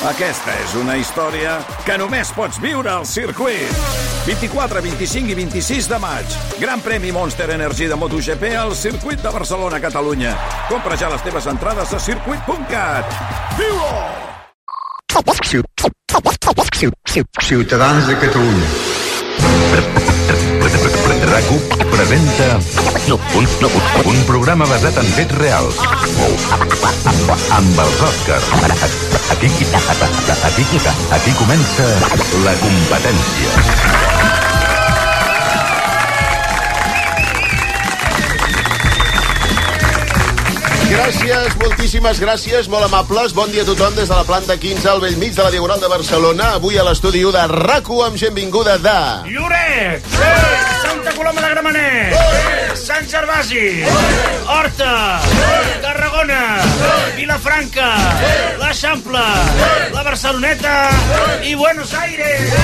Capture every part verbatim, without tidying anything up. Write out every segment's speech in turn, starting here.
Aquesta és una història que només pots viure al circuit. vint-i-quatre, vint-i-cinc i vint-i-sis de maig. Gran premi Monster Energy de MotoGP al circuit de Barcelona, Catalunya. Compra ja les teves entrades a circuit punt cat. Viu-ho! Ciutadans de Catalunya. RAC1 presenta un, un, un programa basat en fets reals amb els Oscars. Aquí, aquí, aquí comença la competència. Gràcies, moltíssimes gràcies, molt amables. Bon dia a tothom des de la planta quinze al bell mig de la Diagonal de Barcelona. Avui a l'estudi u de RAC1 amb gent vinguda de... Lloret! Sí! Santa Coloma de Gramenet! Sí! Sant Gervasi! Sí! Horta! Sí! Tarragona! Sí! Vilafranca! Sí! L'Eixample! Sí! La Barceloneta! Sí! I Buenos Aires!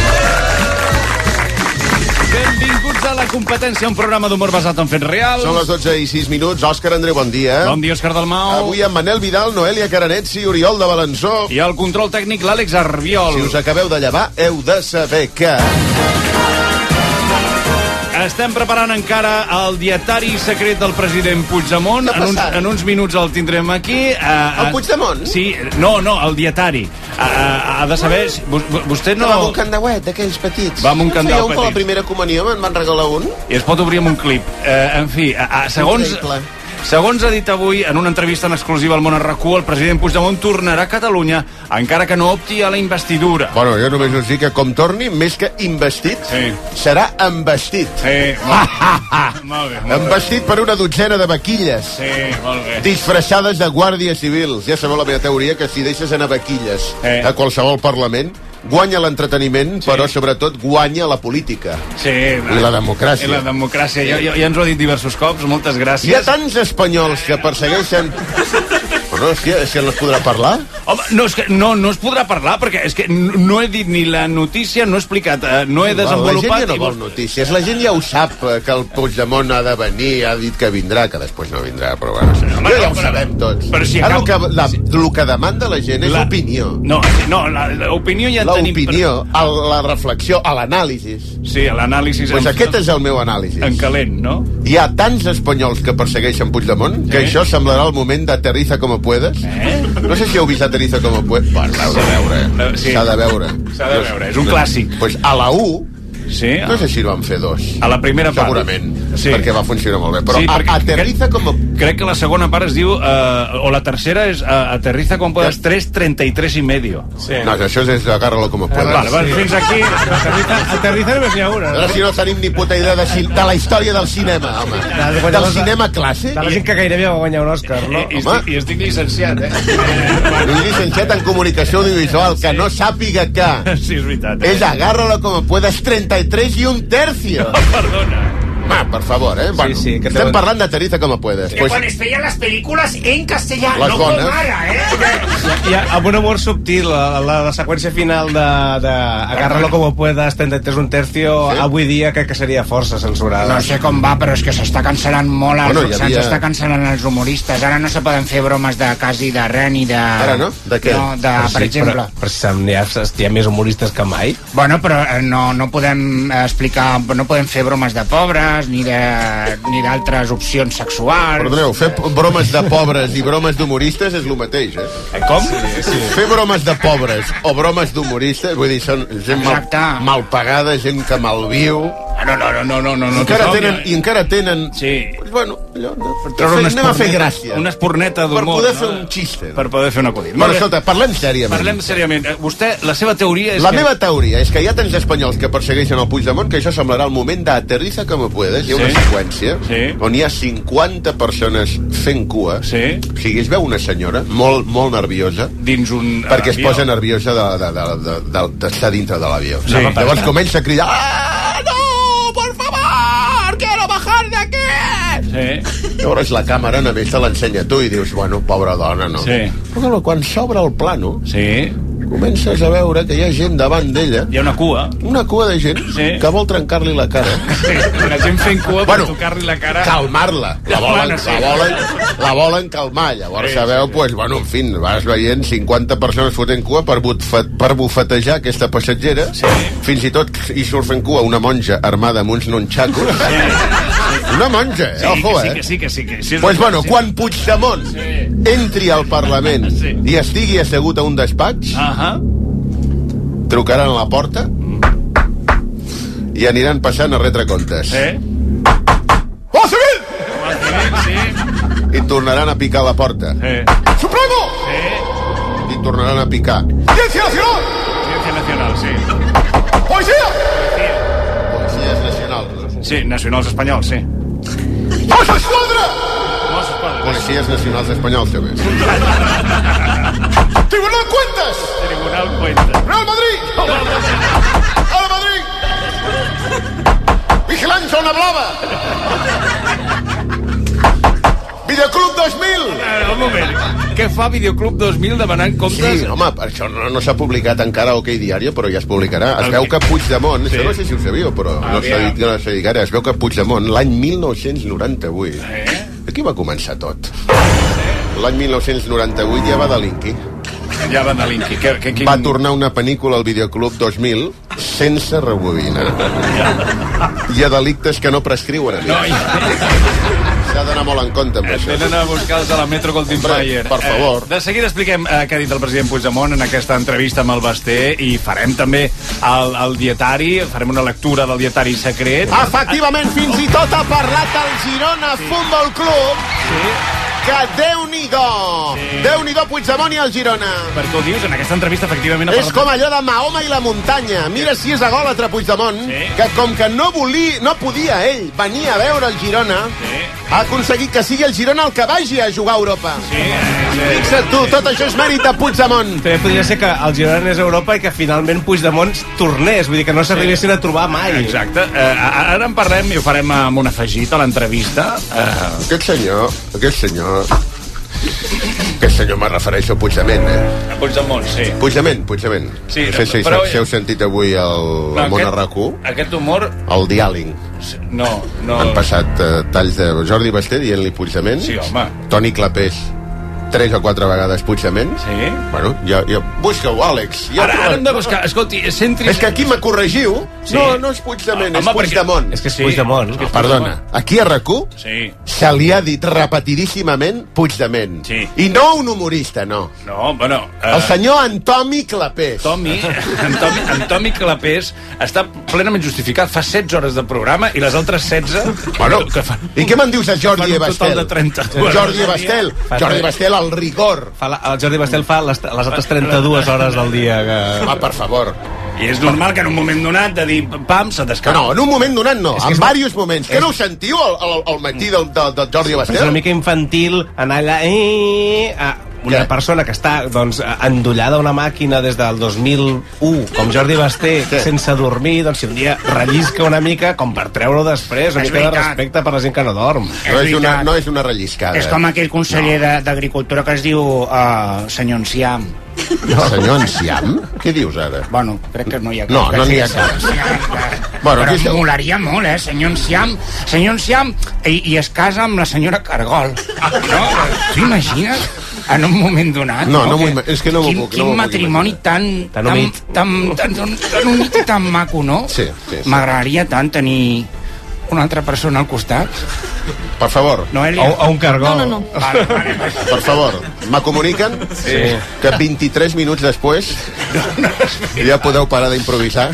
Benvinguts a La Competència, un programa d'humor basat en fets reals. Són les dotze i sis minuts. Òscar André, bon dia. Bon dia, Òscar Dalmau. Avui amb Manel Vidal, Noelia Caranets i Oriol de Balançó. I al control tècnic, l'Àlex Arbiol. Si us acabeu de llevar, heu de saber que... Estem preparant encara el dietari secret del president Puigdemont. En uns, en uns minuts el tindrem aquí. Uh, el Puigdemont? Sí, no, no, el dietari. Uh, uh, ha de saber... Vostè no... Que va amb un candauet, d'aquells petits. Va amb un candau petit. Fèieu per la primera comunió, me'n van regalar un. I es pot obrir amb un clip. Uh, en fi, uh, uh, segons... Increïble. Segons ha dit avui, en una entrevista en exclusiva al Món a RAC1, el president Puigdemont tornarà a Catalunya, encara que no opti a la investidura. Bueno, jo només us dic que com torni, més que investit, sí. serà embestit. Sí, molt bé. molt bé molt embestit per una dotzena de vaquilles. Sí, molt bé. Disfressades de guàrdies civils. Ja sabeu la meva teoria, que si deixes anar vaquilles sí. a qualsevol parlament, guanya l'entreteniment, sí. però sobretot guanya la política. Sí. I la democràcia. I la democràcia. Ja, ja, ja ens ho ha dit diversos cops, moltes gràcies. Hi ha tants espanyols que persegueixen... Però és que, és que no es podrà parlar? Home, no, és que no, no es podrà parlar, perquè és que no he dit ni la notícia, no he explicat, no he desenvolupat... La gent ja no vol notícies, la gent ja ho sap, que el Puigdemont ha de venir, ha dit que vindrà, que després no vindrà, però bueno, sí, home, ja ho però, sabem tots. Però si acabo... Ara el que, la, el que demanda la gent és la... opinió. No, no, l'opinió ja en tenim... L'opinió, però... la reflexió, l'anàlisi. Sí, l'anàlisi... Pues aquest és el meu anàlisi. En calent, no? Hi ha tants espanyols que persegueixen Puigdemont que això semblarà el moment d'aterriza com puedes. Eh? No sé si heu vist Aterriza como puedes. Bueno, s'ha de veure. Sí. S'ha de veure. S'ha de veure, és un clàssic. Pues a la U, sí, no sé si en van fer dos. A la primera part. Segurament, sí. perquè va funcionar molt bé. Però sí, a, Aterriza crec, como... Crec que la segona part es diu, uh, o la tercera és uh, Aterriza como puedes tres, treinta y tres y medio. Sí. No, això és agárralo como puedes. Vale, vale, fins aquí. Aterriza, aterriza només n'hi ha una. Ara si no tenim ni puta idea de, de la història del cinema, home. De, del cinema clàssic. De la gent que gairebé va guanyar un Òscar, no? I, i, estic, I estic llicenciat, eh? Un llicenciat en comunicació audiovisual, que no sàpiga que... Sí, és veritat. Eh? És agárralo como puedes treinta y tres y un tercio. Oh, perdona. Ah, por favor, eh? Bueno, sí, sí, que estem te... parlant d'Aterriza como puedes. Que pues... quan es feien les pel·lícules en castellà, no bones. com ara, eh? I amb un humor subtil, la, la, la seqüència final de, de Agárralo como puedas, treinta y tres un tercio, sí? Avui dia crec que seria força censurada. No sé com va, però és que s'està cancel·lant molt, els, bueno, havia... s'està cancel·lant els humoristes. Ara no se poden fer bromes de quasi de res ni de... Ara no? De què? No, de, per, per sí, exemple... Però, però si hi ha, hi ha més humoristes que mai. Bueno, però no, no podem explicar, no podem fer bromes de pobres, ni de ni d'altres opcions sexuals. Perdoneu, fer bromes de pobres i bromes d'humoristes és el mateix, eh? Com? Sí, sí. Fer bromes de pobres o bromes d'humoristes, vull dir, són gent mal, mal pagada, gent que malviu. No, no, no, no, no, no. Encara no, tenen, I encara tenen... Sí. Pues bueno, allò, no, fer, anem a fer gràcia. Una esporneta d'humor. Per poder no? fer un xiste. No? Per poder fer un acudit. Bueno, escolta, parlem sèriament. Parlem sèriament. Vostè, la seva teoria és La que... meva teoria és que hi ha tants espanyols que persegueixen el Puigdemont que això semblarà el moment d'Aterriza como puedes. Hi ha una sí. seqüència sí. on hi ha cinquanta persones fent cua. Sí. O sigui, es veu una senyora molt, molt nerviosa. Dins un Perquè avió. es posa nerviosa d'estar de, de, de, de, de, dintre de l'avió. Sí. Llavors comença a cridar: ah, no, por favor, quiero bajar de aquí. Sí. Llavors la càmera només te l'ensenya tu i dius, bueno, pobra dona, no? Sí. Però quan s'obre el plano, sí. comences a veure que hi ha gent davant d'ella. Hi ha una cua. Una cua de gent sí. que vol trencar-li la cara. Sí, la gent fent cua bueno, per tocar-li la cara. Calmar-la. La volen, bueno, sí. la volen, la volen calmar. Llavors sí, sabeu, sí. pues, bueno, en fin, vas veient cinquanta persones fotent cua per, bufet, per bufetejar aquesta passatgera. Sí. Fins i tot hi surt fent cua una monja armada amb uns nunxacos. Sí. Una monja, eh? Sí, Ojo, que sí, eh? que sí, que sí. Que sí pues bueno, sí. Quan Puigdemont sí. entri al Parlament sí. i estigui assegut a un despatx, uh -huh. trucaran a la porta i aniran passant a retre comptes. Sí. Oh, civil! Oh, civil, sí. I tornaran a picar la porta. Sí. Supremo! Sí. I tornaran a picar. Ciència Nacional! Ciència Nacional, sí. Policia! Policies nacionals. Sí, nacionals espanyols, sí. Mossos d'Esquadra! Mossos d'Esquadra. Policies nacionals espanyols, també. Tribunal Cuentas! Tribunal Cuentas. Real Madrid! Real Madrid! Vigilància una blava! Videoclub dos mil! Uh, un moment. Què fa Videoclub dos mil demanant comptes? Sí, home, això no, no s'ha publicat encara a OK Diario, però ja es publicarà. Es okay. veu que Puigdemont, sí. això no sé si ho sabíeu, però ah, no s'ha dit que no s'ha dit ara, es veu que Puigdemont l'any mil nou-cents noranta-vuit, eh? Aquí va començar tot. Eh? L'any mil nou-cents noranta-vuit ja va delinquir. Ja va delinquir. Que, que, quin... Va tornar una pel·lícula al Videoclub dos mil sense rebobinar. Hi ha delictes que no prescriuen. No, ja... S'ha d'anar molt en compte amb eh, això. Tenen a buscar-los a la Metro Goldwyn Mayer. Per favor. Eh, de seguida expliquem eh, què ha dit el president Puigdemont en aquesta entrevista amb el Basté i farem també el, el dietari, farem una lectura del dietari secret. Efectivament, fins i tot ha parlat el Girona sí. Futbol Club. Sí. Que Déu-n'hi-do! Sí. Déu-n'hi-do Puigdemont i el Girona. Per què ho dius? En aquesta entrevista, efectivament... És com allò de Mahoma i la muntanya. Mira si és agòlatra Puigdemont, sí. que com que no volia, no podia ell venir a veure el Girona, sí. ha aconseguit que sigui el Girona el que vagi a jugar a Europa. Sí, sí. Fixa't tu, tot això és mèrit de Puigdemont. També podria ser que el Girona anés a Europa i que finalment Puigdemont tornés, vull dir que no s'arribessin sí. a trobar mai. Exacte. Uh, ara en parlem i ho farem amb un afegit a l'entrevista. Uh... Aquest senyor, aquest senyor... Aquest senyor me refereixo a Puigdemont, eh? A Puigdemont, sí. Puigdemont, Puigdemont. Sí, no sé si, però... si heu sentit avui el, no, el món a RAC u. Aquest humor... El diàling. No, no... Han passat uh, talls de Jordi Basté dient-li Puigdemont. Sí, home. Toni Clapés tres o quatre vegades Puigdemont. Sí. Bueno, ja, ja... Busca-ho, Àlex. Ja ara, ara hem de buscar... Escolti, centri... És que aquí me corregiu. Sí. No, no és Puigdemont, ah, és Puigdemont. Perquè... És que és sí. Puigdemont. Ah, perdona, aquí a RAC u sí. se li ha dit repetidíssimament Puigdemont. Sí. I no un humorista, no. No, bueno... Uh... El senyor Antomi Clapés. Tomi, Antomi, Antomi Clapés està plenament justificat. Fa setze hores de programa i les altres setze... Bueno, que fan, i què me'n dius de Jordi Bastel? Bastel? De trenta. Jordi Bastel. Jordi Bastel, el rigor. Fa la, el Jordi Bastel fa les, les altres trenta-dues hores del dia. Que... Ah, per favor. I és normal que en un moment donat de dir pam, se t'escapa. No, en un moment donat no, en és... diversos moments. És... Que no ho sentiu al, al matí del, del, del Jordi Bastel? És una mica infantil anar allà... Eh, eh, una Què? persona que està doncs, endollada a una màquina des del dos mil u, com Jordi Basté, Què? sense dormir, doncs si un dia rellisca una mica, com per treure-ho després, una és mica veritat. de respecte per la gent que no dorm. No és, una, no és una relliscada. És com aquell conseller no. d'Agricultura que es diu uh, senyor Enciam. No. Senyor Enciam? Què dius ara? Bueno, crec que no hi ha cap. No, no n'hi ha cap. Bueno, però aquí... molaria molt, eh? Senyor Enciam, senyor Enciam i, i es casa amb la senyora Cargol. No? T'ho imagines? En un moment donat. No, no, no és que no m'ho puc. Quin no matrimoni tan, tan, tan, humit. tan, tan, tan, tan humit i tan maco, no? Sí, sí, sí. M'agradaria tant tenir una altra persona al costat. Per favor. Noelia. O, o un cargol. No, no, no. Vale, vale, vale. Per favor, me comuniquen sí. que vint-i-tres minuts després ja podeu parar d'improvisar.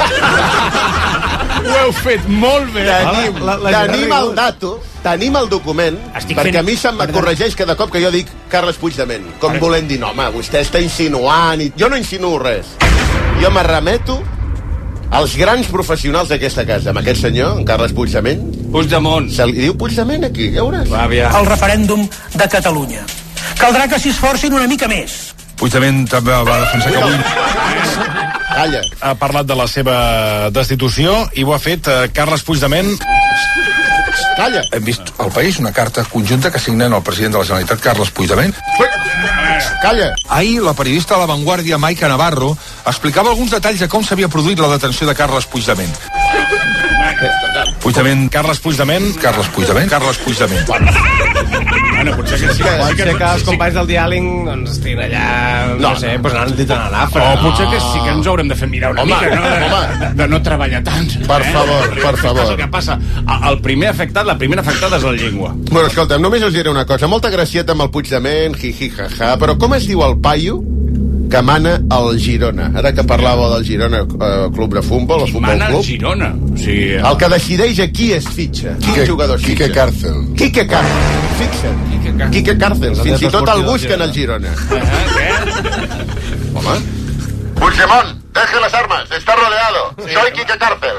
Ho heu fet molt bé. Tenim, la, la, la tenim el dato, tenim el document, Estic perquè fent... a mi se'm corregeix cada cop que jo dic Carles Puigdemont, com Perdó. volent dir, no, home, vostè està insinuant, i jo no insinuo res. Jo me remeto als grans professionals d'aquesta casa, amb aquest senyor, en Carles Puigdemont. Puigdemont. Se li diu Puigdemont aquí, ja veuràs. Va, ja. El referèndum de Catalunya. Caldrà que s'hi esforcin una mica més. Puigdemont també va defensar que avui... Calla. Ha parlat de la seva destitució i ho ha fet eh, Carles Puigdemont. Calla. Hem vist al País una carta conjunta que signen el president de la Generalitat, Carles Puigdemont. Calla. Ahir, la periodista de La Vanguardia, Maica Navarro, explicava alguns detalls de com s'havia produït la detenció de Carles Puigdemont. Puigdemont, Carles Puigdemont, Carles Puigdemont, Carles Puigdemont. Bueno, potser que sí. Pot ser que els companys del diàling doncs, estiguin allà, no, no sé, doncs anant dit a l'afra. O potser que sí que ens haurem de fer mirar una home, mica, no? De, home. de no treballar tant. Per favor, eh? per favor. El que passa, el primer afectat, la primera afectada és la llengua. Bueno, escolta'm, només us diré una cosa. Molta gracieta amb el Puigdemont, jiji, jaja, però com es diu el paio que mana el Girona? Ara que parlava del Girona eh, Club de Futbol, el Futbol mana Club. el Girona? O sigui, el... el que decideix a qui es fitxa. Quin jugador es fitxa? Quique Cárcel. Quique Cárcel. Fixa't. Quique Cárcel. Quique Cárcel. Fins i tot el busquen al Girona. Uh-huh, què? Home. Puigdemont, deje las armas, está rodeado. Sí. Soy Quique Cárcel.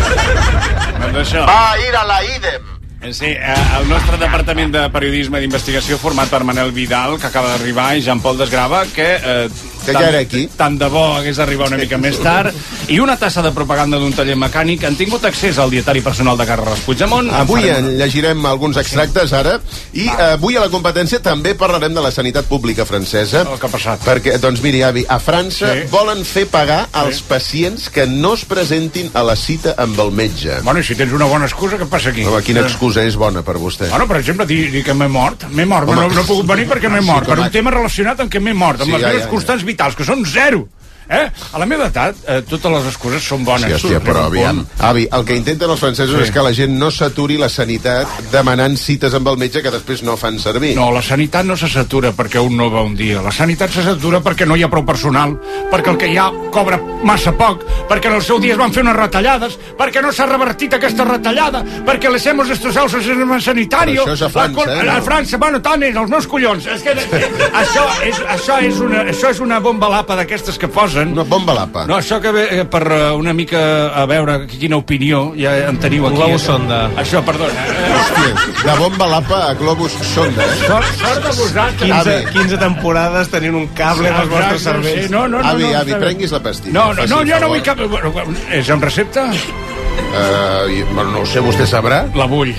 Bueno, doncs això. Va a ir a la IDEM. Sí, eh, el nostre departament de periodisme d'investigació format per Manel Vidal, que acaba d'arribar, i Jean-Paul Desgrava, que, eh, que ja era aquí. Tant de bo hagués d'arribar una mica més tard, i una tassa de propaganda d'un taller mecànic. Han tingut accés al dietari personal de Carles Puigdemont. Avui en llegirem alguns extractes, ara, i eh, avui a la competència també parlarem de la sanitat pública francesa. El que ha passat. Perquè, doncs miri, avi, a França sí. volen fer pagar als sí. pacients que no es presentin a la cita amb el metge. Bueno, i si tens una bona excusa, què passa aquí? Home, quina excusa és bona per vostè? Bueno, per exemple, dir, dir que m'he mort. M'he mort, Home, no, no he pogut venir perquè m'he mort. Sí, per un tema relacionat amb què m'he mort, amb sí, les ja, meves ja, constants ja. vitals, que són zero. Eh? A la meva edat, eh, totes les excuses són bones. Sí, hòstia, però aviam. Avi, el que intenten els francesos sí. és que la gent no s'aturi la sanitat demanant cites amb el metge que després no fan servir. No, la sanitat no se s'atura perquè un no va un dia. La sanitat se s'atura perquè no hi ha prou personal, perquè el que hi ha cobra massa poc, perquè en el seu dia es van fer unes retallades, perquè no s'ha revertit aquesta retallada, perquè les hemos destrozado el sistema sanitari. Això és a França, eh? A França, bueno, tant és, els meus collons. És que, això, és, això, és una, això és una bomba lapa d'aquestes que posen. Una bomba lapa. No, això que ve per una mica a veure quina opinió ja en teniu aquí. Globus sonda. Això, perdona. Hòstia, de bomba lapa a globus sonda, eh? Sort, sort de vosaltres. quinze, quinze temporades tenint un cable als vostres cervells. Sí, no, no, no, avi, no, avi, prenguis la pastilla. No, no, no, jo no vull cap... És amb recepta? Uh, bueno, no ho sé, vostè sabrà? La vull.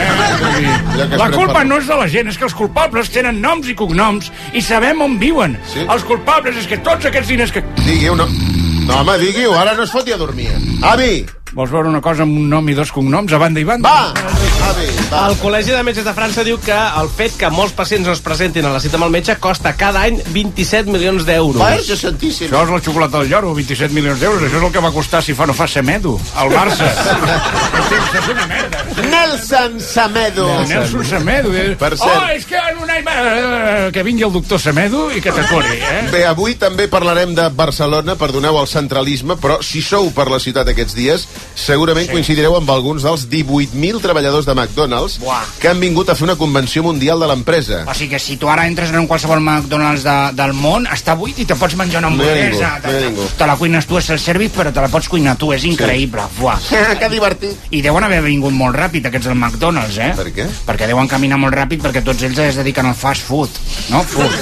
Eh? La culpa no és de la gent, és que els culpables tenen noms i cognoms i sabem on viuen. Sí? Els culpables és que tots aquests diners que... Digui-ho, no. No, home, digui-ho, ara no es foti a dormir. Avi! Vols veure una cosa amb un nom i dos cognoms a banda i banda? Va! Avi, va. El Col·legi de Metges de França diu que el fet que molts pacients no es presentin a la cita amb el metge costa cada any vint-i-set milions d'euros. Verge santíssim. Això és la xocolata del lloro, vint-i-set milions d'euros. Això és el que va costar, si fa no fa, Semedo, al Barça. Això és una merda. Nelson Semedo. Nelson Semedo. Per cert. Oh, és que en un any... Que vingui el doctor Semedo i que t'acori, eh? Bé, avui també parlarem de Barcelona, perdoneu el centralisme, però si sou per la ciutat aquests dies, segurament sí. coincidireu amb alguns dels divuit mil treballadors de McDonald's Buah. que han vingut a fer una convenció mundial de l'empresa. O sigui que si tu ara entres en qualsevol McDonald's de, del món, està buit i te pots menjar una hamburguesa. No hi ha ningú. Te la cuines tu, és el service, però te la pots cuinar tu, és increïble. Sí. Buah. Que divertit. I deuen haver vingut molt ràpid, aquests del McDonald's, eh? Per què? Perquè deuen caminar molt ràpid, perquè tots ells es dediquen al fast food, no? Food.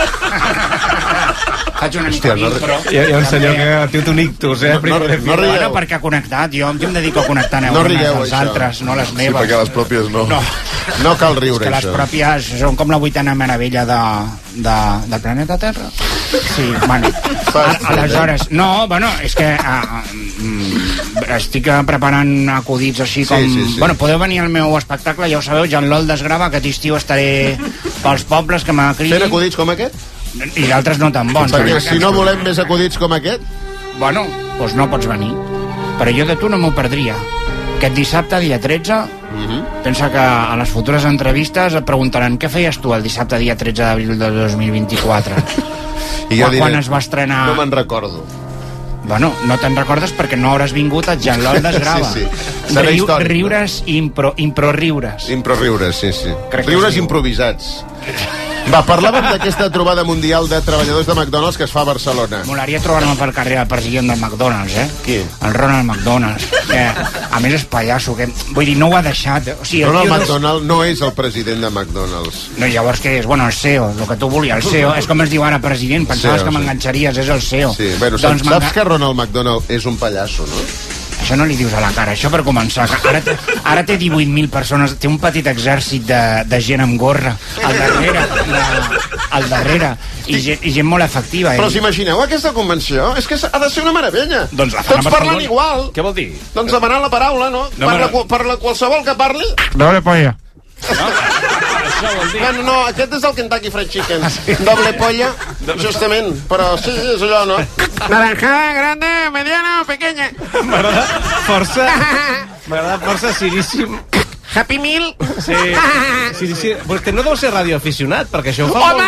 Faig una mica no, però... Hi ha, hi ha un senyor que ha tingut un ictus, eh? No, no, no bueno, perquè ha connectat, jo em dedico a connectar neurones no rigueu, als això. altres, no les meves. Sí, perquè les pròpies no. No, no cal riure, és que això. Les pròpies són com la vuitena meravella de, de, del planeta Terra. Sí, bueno. Aleshores, no, bueno, és que uh, uh, estic preparant acudits així com... Sí, sí, sí. Bueno, podeu venir al meu espectacle, ja ho sabeu, Jean-Lol Desgrava, aquest estiu estaré pels pobles que m'acridin. Fent acudits com aquest? I d'altres no tan bons. Perquè si no volem més acudits com aquest... Bueno, doncs no pots venir. Però jo de tu no m'ho perdria. Aquest dissabte, dia tretze, uh-huh. pensa que a les futures entrevistes et preguntaran què feies tu el dissabte, dia tretze d'abril de dos mil vint-i-quatre. I jo diré, quan es va estrenar... No me'n recordo. Bueno, no te'n recordes perquè no hauràs vingut a Jean-Lol Desgrava. Sí, sí. Riu, històric, riures i impro, impro-riures. Impro-riures, sí, sí. Crec riures improvisats. Va, parlàvem d'aquesta trobada mundial de treballadors de McDonald's que es fa a Barcelona. Molaria trobar-me pel carrer al president del McDonald's, eh? Qui? El Ronald McDonald. Que, a més, és pallasso. Que, vull dir, no ho ha deixat. O sigui, Ronald McDonald no és el president de McDonald's. No, llavors què és? Bueno, el C E O, el que tu volies. El C E O és com es diu ara president. Pensaves C E O, que m'enganxaries, és el C E O. Sí, bueno, doncs saps que Ronald McDonald és un pallasso, no? això no li dius a la cara, això per començar. Ara té, ara té divuit mil persones, té un petit exèrcit de, de gent amb gorra al darrere, de, al darrere i, gent, i gent molt efectiva. Però us imagineu aquesta convenció? És que ha de ser una meravella. Doncs la Tots parlen igual. Què vol dir? Doncs demanant la paraula, no? No, parla, no. parla qualsevol que parli. Doble polla. No? Això vol dir. Bueno, no, aquest és el Kentucky Fried Chicken. Doble polla, justament. Però sí, és allò, no? Naranjada, grande, mediana o pequeña. M'agrada força... M'agrada força Ciríssim. Happy Meal. Sí, sí, sí. Vostè no deu ser radioaficionat, perquè això ho fa Home! molt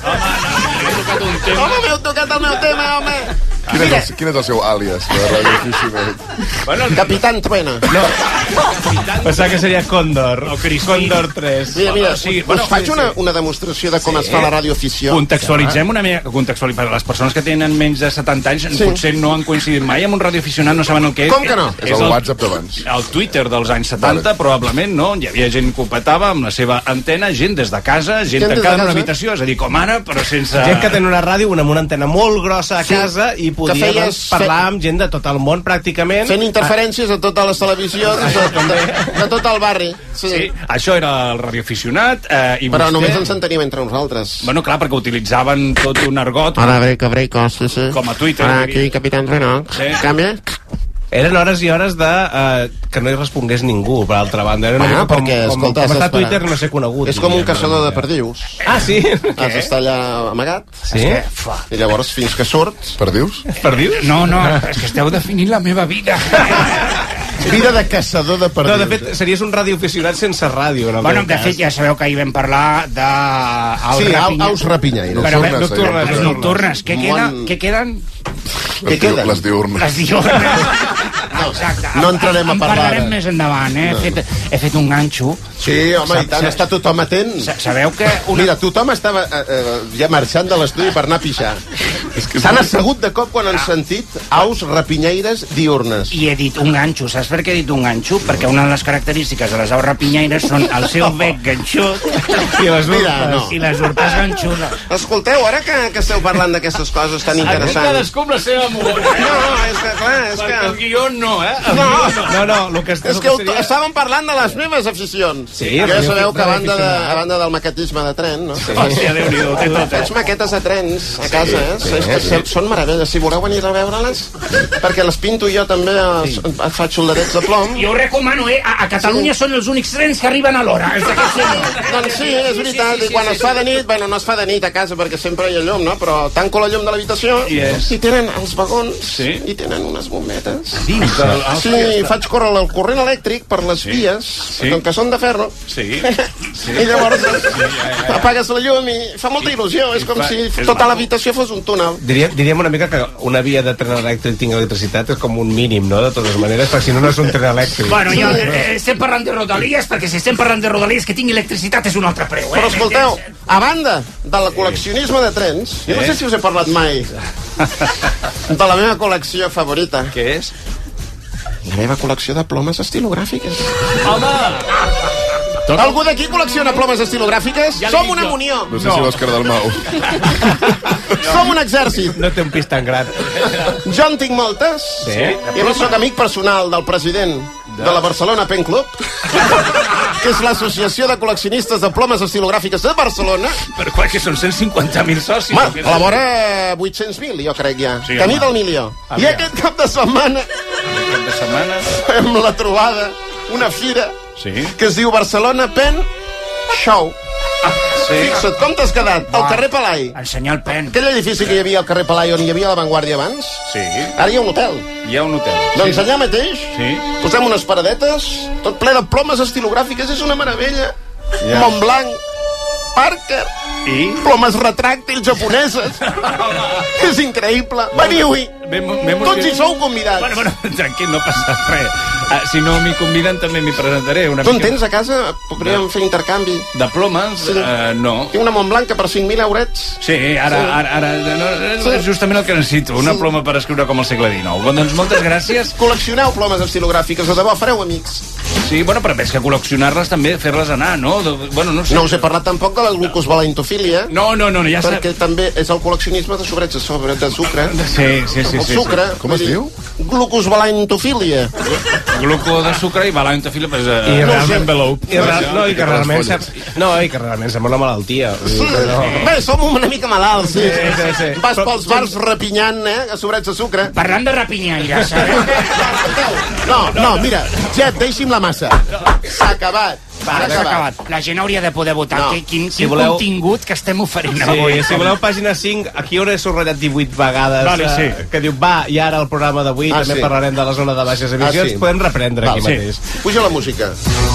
bé. Home, m'heu tocat el meu tema, home. Quin és, el, quin és el seu àlies de Radio Aficionat? Bueno, el Capitán Truena. No. Pensava que seria Còndor. O Còndor tres. Mira, mira, sí, us bueno, faig sí, una, sí. una demostració de com sí. es fa la radioafició. Contextualitzem una mica, contextualitzem, per les persones que tenen menys de setanta anys sí. potser no han coincidit mai amb un radioaficionat, no saben el que és. Com que no? És el WhatsApp d'abans. El Twitter dels anys setanta, vale. Probablement, no? Hi havia gent que ho petava amb la seva antena, gent des de casa, gent, gent tancada en una habitació, és a dir, com ara, però sense... Gent que tenen una ràdio amb una antena molt grossa a sí. casa i podia feies... parlar amb gent de tot el món, pràcticament. Fent interferències a totes les televisions de, de, de tot el barri. Sí. Sí, això era el radioaficionat. Eh, i Però vostè... només ens enteníem entre nosaltres. Bueno, clar, perquè utilitzaven tot un argot. Ara, breca, breca, sí, sí. Com a Twitter. Ara, aquí, Capitán Renault. Sí. Canvia. Eren hores i hores de uh, que no hi respongués ningú, per altra banda. Era una ah, com, perquè, com, escolta, com està Twitter no sé conegut. És com un caçador de perdius. Ah, sí? Has d'estar allà amagat. Sí? I llavors, fins que surts... Perdius? Perdius? No, no, és que esteu definint la meva vida. Vida de caçador de perdius. No, de fet, series un radioaficionat sense ràdio. No? Bueno, de fet, ja sabeu que ahir vam parlar de... Sí, aus rapinyaires. Però, nocturnes, nocturnes, nocturnes. nocturnes. Què, queda, Mon... què queden? Què queden? Les diurnes. Les diurnes. No, exacte. No entrarem a en parlar. En parlarem més endavant, eh? No. He, fet, he fet un ganxo. Sí, home, i tant, està tothom atent. Sabeu que... Una... Mira, tothom estava eh, eh, ja marxant de l'estudi per anar a pixar. S'han assegut de cop quan han sentit aus rapinyaires diurnes. I he dit un ganxo. Saps per què he dit un ganxo? Perquè una de les característiques de les aus rapinyaires són el seu bec ganxut i les urpes, Mira, no. i les urpes ganxudes. Escolteu, ara que, que esteu parlant d'aquestes coses tan interessants... Cadascú amb la seva amor. No, és que, clar, és perquè que... el guió no, eh? No, no, no, el que, és que seria... estàvem parlant de les meves aficions. Sí, que ja sabeu que a banda, de, a banda del maquetisme de tren, no? Sí. Hòstia, Déu-n'hi-do, té tot, eh? Faig maquetes de trens a casa, eh? Sí, és que sí. Són meravelles. Si voleu venir a veure-les, perquè les pinto jo també, sí. Faig soldadets de plom. Jo ho recomano, eh? A, a Catalunya sí. Són els únics trens que arriben a l'hora. Doncs sí, és veritat. Sí, sí, sí, I quan sí, es fa de nit, bueno, no es fa de nit a casa perquè sempre hi ha llum, no? Però tanco la llum de l'habitació yes. i tenen els vagons sí. i tenen unes bombetes. Dins del... Sí, faig córrer el corrent elèctric per les sí. vies, sí. com que són de ferro. Sí. sí. I llavors sí, ja, ja, ja. apagues la llum i fa molta il·lusió. És com si tota l'habitació fos un túnel. Diríem, diríem una mica que una via de tren elèctric tingui electricitat és com un mínim, no?, de totes maneres, perquè si no, no és un tren elèctric. Bueno, jo, eh, estem parlant de rodalies, perquè si estem parlant de rodalies que tingui electricitat és un altre preu, eh? Però escolteu, a banda del col·leccionisme de trens, jo no sé si us he parlat mai de la meva col·lecció favorita. Què és? La meva col·lecció de plomes estilogràfiques. Home! Tot... Algú d'aquí col·lecciona plomes estilogràfiques? Ja Som una jo. munió. No sé no. si l'Òscar Dalmau. Som un exèrcit. No té un pis tan gran. Jo en tinc moltes. Sí? I a més soc amic personal del president de, de la Barcelona Pen Club, que és l'associació de col·leccionistes de plomes estilogràfiques de Barcelona. Però clar, que són cent cinquanta mil socis. Ma, a la vora vuit-cents mil, jo crec ja. Sí, Camí del milió. Ah, I aquest cap de setmana... Aquest cap de setmana... Fem la trobada, una fira, sí. que es diu Barcelona Pen Show. Ah, sí. Fixa't, com t'has quedat? Al carrer Palai. Ensenyar el pen. Aquell edifici que hi havia al carrer Palai on hi havia la Vanguardia abans? Sí. Ara hi ha un hotel. Hi ha un hotel. Doncs sí. allà mateix sí. posem unes paradetes, tot ple de plomes estilogràfiques, és una meravella. Ja. Montblanc, Parker, i? Plomes retràctils japoneses. És increïble. Veniu-hi. Tots hi sou convidats. Bueno, bueno, tranquil, no passa res. Uh, si no m'hi conviden, també m'hi presentaré. Una tu en mica... tens a casa? Podríem fer intercanvi. De plomes? Sí. Uh, no. Tinc una Montblanc que per cinc mil eurets. Sí, ara, sí. ara, ara no, sí. és justament el que necessito. Una sí. ploma per escriure com al segle dinou. Bon, doncs moltes gràcies. Col·leccioneu plomes estilogràfiques, de debò, fareu amics. Sí, bueno, però més que col·leccionar-les també, fer-les anar, no? De, bueno, no sé. No us he parlat tampoc de la glucosvalentofília. No, no, no, ja perquè sap... també és el col·leccionisme de sobrets de sobre, de sucre. Sí, sí, sí. el sucre. Com es diu? Glucosbalantofília. Gluco de sucre i balantofília, pues, uh, I realment... Envelope. I, real, no, i que realment... Sap, no, i que realment sembla una malaltia. Sí, no. Bé, som una mica malalts, sí. Sí, sí, sí. Vas pels bars rapinyant, eh, a sobrats de sucre. Parlant de rapinyaires, eh? No, no, mira, Jet, deixi'm la massa. S'ha acabat. Va, s'ha acabat. La gent hauria de poder votar. No. Quin, quin, Si quin voleu- contingut que estem oferint Sí, avui. si voleu pàgina cinc, aquí hauré subratllat divuit vegades Vale, sí. eh, que diu, va, i ara el programa d'avui Ah, també sí. parlarem de la zona de baixes emissions. Ah, sí. Podem reprendre Val, aquí sí. mateix. Puja la música.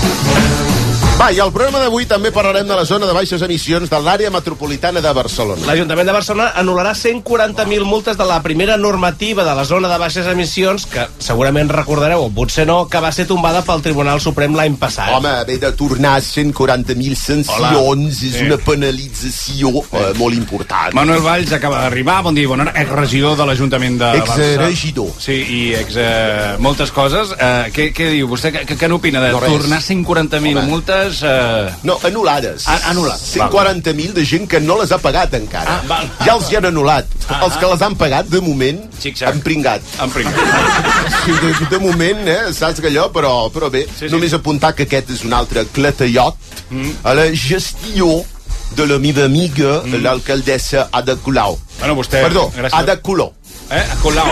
Va, i al programa d'avui també parlarem de la zona de baixes emissions de l'àrea metropolitana de Barcelona. L'Ajuntament de Barcelona anul·larà cent quaranta mil multes de la primera normativa de la zona de baixes emissions, que segurament recordareu, o potser no, que va ser tombada pel Tribunal Suprem l'any passat. Home, haver de tornar cent quaranta mil sancions és Sí. una penalització eh, molt important. Manuel Valls acaba d'arribar, bon dia i bona hora, exregidor de l'Ajuntament de Barcelona. Exregidor. Sí, i ex... Eh, moltes coses. Eh, què, què diu? Vostè què, què n'opina de No, res. tornar cent quaranta mil Home. multes? Eh... No, anul·lades. Ah, anul·lades. cent quaranta mil de gent que no les ha pagat encara. Ah, val. Ja els hi han anul·lat. Ah, Els que les han pagat, de moment, Xic-xac. han pringat. En primer. Sí, de, de moment, eh, saps que allò, però, però bé, Sí, sí. només apuntar que aquest és un altre clatellot a la gestió de la meva amiga, l'alcaldessa Ada Colau. Bueno, vostè... Perdó, gràcies. Ada Colau. Eh? Colau.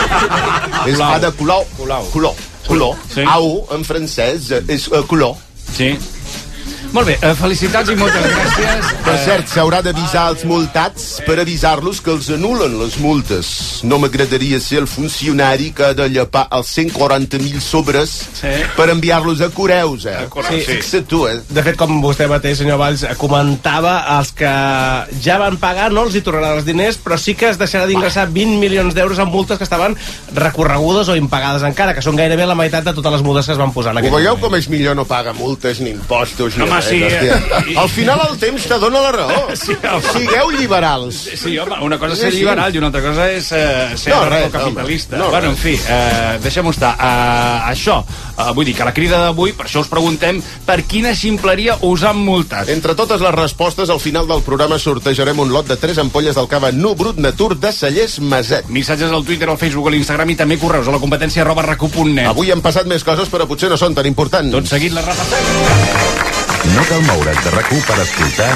És Colau. Ada Colau. Colau. Colau. Colau. Sí. Au, en francès, és uh, Colau. Sí. Molt bé, eh, felicitats i moltes gràcies. Per cert, s'haurà d'avisar els multats per avisar-los que els anulen les multes. No m'agradaria ser el funcionari que ha de llepar els cent quaranta mil sobres Sí. per enviar-los a Correus, eh? A Correus, sí. Fixa't tu, eh? De fet, com vostè mateix, senyor Valls, comentava, els que ja van pagar no els hi tornaran els diners, però sí que es deixarà d'ingressar vint milions d'euros en multes que estaven recorregudes o impagades encara, que són gairebé la meitat de totes les multes que es van posar en Ho aquest veieu moment. com és millor no pagar multes ni impostos ni Home, res, sí, hòstia. eh, Al final el temps te dona la raó. Sí, home. Sigueu liberals. Sí, home, una cosa és ser Sí, sí. liberal i una altra cosa és eh, ser No, res, capitalista. home, no, bueno, en res. fi, eh, deixem-ho estar. Eh, això, eh, vull dir que a la crida d'avui, per això us preguntem per quina ximpleria us han multat. Entre totes les respostes, al final del programa sortejarem un lot de tres ampolles del cava Nu Brut Natur de Cellers Maset. Missatges al Twitter, al Facebook, a l'Instagram i també correus a la competència arroba racu punt net. Avui han passat més coses, però potser no són tan importants. Tot seguit les repassem. No cal moure's de RAC u per escoltar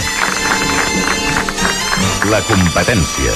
La competència.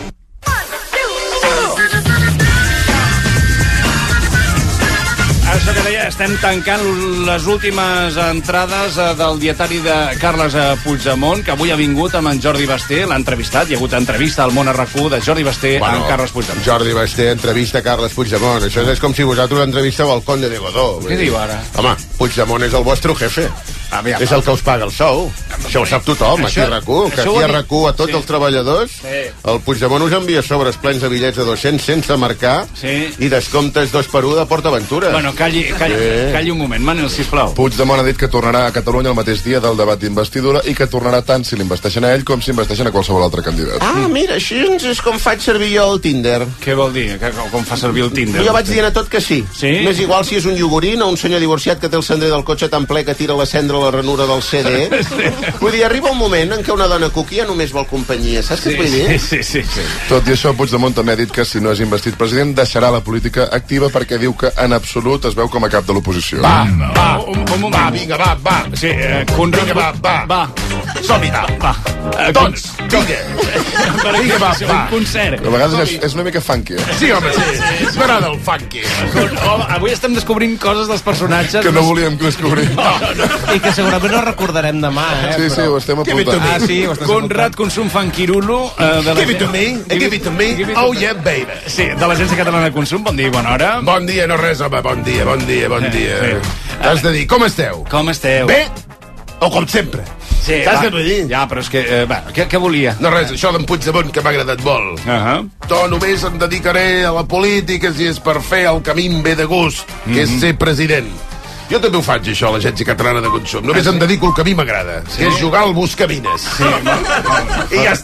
Això que deia, estem tancant les últimes entrades eh, del dietari de Carles eh, Puigdemont, que avui ha vingut amb en Jordi Basté, l'ha entrevistat, hi ha hagut entrevista al Món Arracú de Jordi Basté bueno, amb Carles Puigdemont. Jordi Basté entrevista a Carles Puigdemont. Això és com si vosaltres entrevisteu al conde de Godó. Què diu ara? Home, Puigdemont és el vostre jefe. Aviam, és el que us paga el sou. Això ho sap tothom, aquí Això- a RAC-u. Que això ho aquí ha a dit- RAC-u a tots sí. els treballadors, Sí. el Puigdemont us envia sobres plens de bitllets de dos-cents sense marcar Sí. i descomptes dos per un de PortAventura. Bueno, calli, calli, Sí. calli un moment, Manel, sisplau. Puigdemont ha dit que tornarà a Catalunya el mateix dia del debat d'investidura i que tornarà tant si l'investeixen a ell com si investeixen a qualsevol altre candidat. Ah, mira, així és com faig servir jo el Tinder. Què vol dir? Que, com fa servir el Tinder? Jo vaig dient a tot que sí. Sí? M'és igual si és un iogurint o un senyor divorciat que té el cendrer del cotxe tan ple que tira la cendra a la ranura del C D. Vull dir, arriba un moment en què una dona cuqui ja només vol companyia. Saps què et vull dir? Sí, sí, sí, sí. Tot i això, Puigdemont també ha dit que si no és investit president deixarà la política activa perquè diu que en absolut es veu com a cap de l'oposició. Va, va, un, un moment. va, vinga, va, va. Sí, eh, Conrad... Vinga, va, va. Va. Som-hi, va. Va. Eh, Doncs, vinga. per Vinga, va, aquí, va. un concert. A vegades és, és una mica funky, eh? Sí, home, sí. M'agrada el funky. Home, avui estem descobrint coses dels personatges. Que no volíem descobrir. I que segurament no recordarem demà, eh? Sí, sí, ho estem Give it to apuntant. Ah, sí, ho estàs Conrad Consum Fanquirulo. Eh, de la Give it to me, give it to me. Give it to Oh, me. yeah, baby. Sí, de l'Agència Catalana de Consum. Bon dia i bona hora. Bon dia, no res, home, bon dia, bon dia, bon dia. sí. Has de dir, com esteu? Com esteu? Bé o com sempre? Sí, Saps va. què vull dir? Ja, però és que... Eh, va, què, què volia? No res, això d'en Puigdemont que m'ha agradat molt. Uh -huh. To només em dedicaré a la política si és per fer el que a mi em ve de gust, que és ser president. Jo també ho faig, això, a l'Agència Catalana de Consum. Només em dedico al que a mi m'agrada, que és jugar al Buscamines. Sí, I ja està.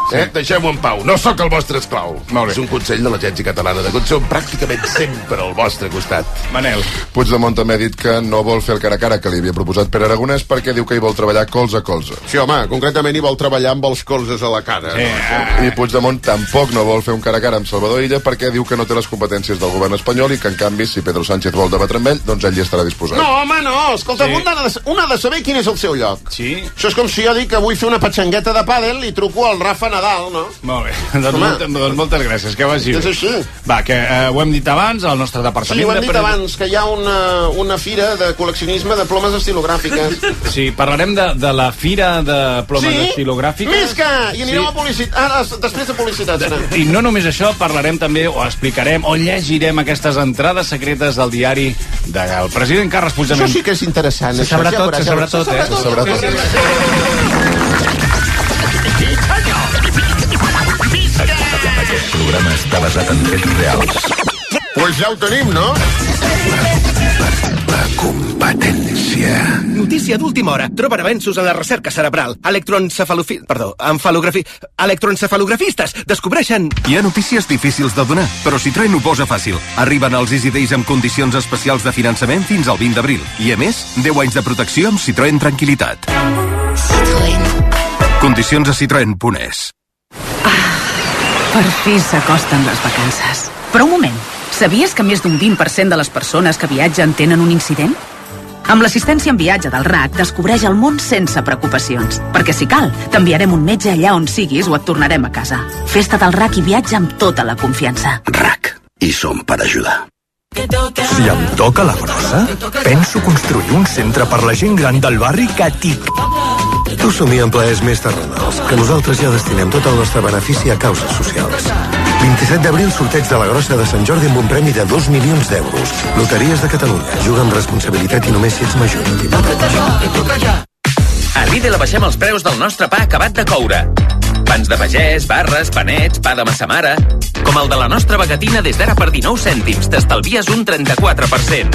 Eh? Deixeu-m'ho en pau, no sóc el vostre esclau. Molt bé. És un consell de l'Agència Catalana de Consum, pràcticament sempre al vostre costat. Manel. Puigdemont també ha dit que no vol fer el cara a cara que li havia proposat Pere Aragonès perquè diu que hi vol treballar colze a colze. Sí, home, concretament hi vol treballar amb els colzes a la cara. Sí, no? I Puigdemont tampoc no vol fer un cara a cara amb Salvador Illa perquè diu que no té les competències del govern espanyol i que, en canvi, si Pedro Sánchez vol debatre amb ell, doncs ell hi estarà disposat. No, home, no. Escolta, sí. un, ha de, un ha de saber quin és el seu lloc. Sí. Això és com si jo dic que vull fer una patxangueta de pàdel i truco al Rafa Nadal, no? Molt bé. Doncs, molt, doncs moltes gràcies, que vagi bé. És així. Va, que eh, ho hem dit abans, al nostre departament... Sí, ho hem de... dit abans, que hi ha una, una fira de col·leccionisme de plomes estilogràfiques. Sí, parlarem de, de la fira de plomes sí? estilogràfiques. Més que! I anirem sí. a publicitat. Ara, després de publicitat. De, I no només això, parlarem també, o explicarem, o llegirem aquestes entrades secretes del diari del president Carles Puigdemont. Això sí que és interessant. Se sabrà tot, se sabrà tot, eh? Se sabrà tot. Aquest programa està basat en fets reals. Pues ja ho tenim, no? La competència. Notícia d'última hora. Troben avenços en la recerca cerebral. Electroencefalofi... Perdó, encefalografi... electroencefalografistes descobreixen... Hi ha notícies difícils de donar, però Citroën ho posa fàcil. Arriben els Easy Days amb condicions especials de finançament fins al vint d'abril. I, a més, deu anys de protecció amb Citroën Tranquilitat. Citroën. Condicions a citroen punt es. Ah, per fi s'acosten les vacances. Però un moment, sabies que més d'un vint per cent de les persones que viatgen tenen un incident? Amb l'assistència en viatge del R A C descobreix el món sense preocupacions. Perquè si cal, t'enviarem un metge allà on siguis o et tornarem a casa. Festa del R A C i viatja amb tota la confiança. R A C. I som per ajudar. Si em toca la brossa, penso construir un centre per la gent gran del barri que tic. Tu somia en plaers més terrenals, que nosaltres ja destinem tot el nostre benefici a causes socials. vint-i-set d'abril, sorteig de la grossa de Sant Jordi amb un premi de dos milions d'euros. Loteries de Catalunya. Juga amb responsabilitat i només si ets major. A Lidl abaixem els preus del nostre pa acabat de coure. Pans de pagès, barres, panets, pa de massamara... Com el de la nostra bagatina des d'ara per dinou cèntims. T'estalvies un trenta-quatre per cent.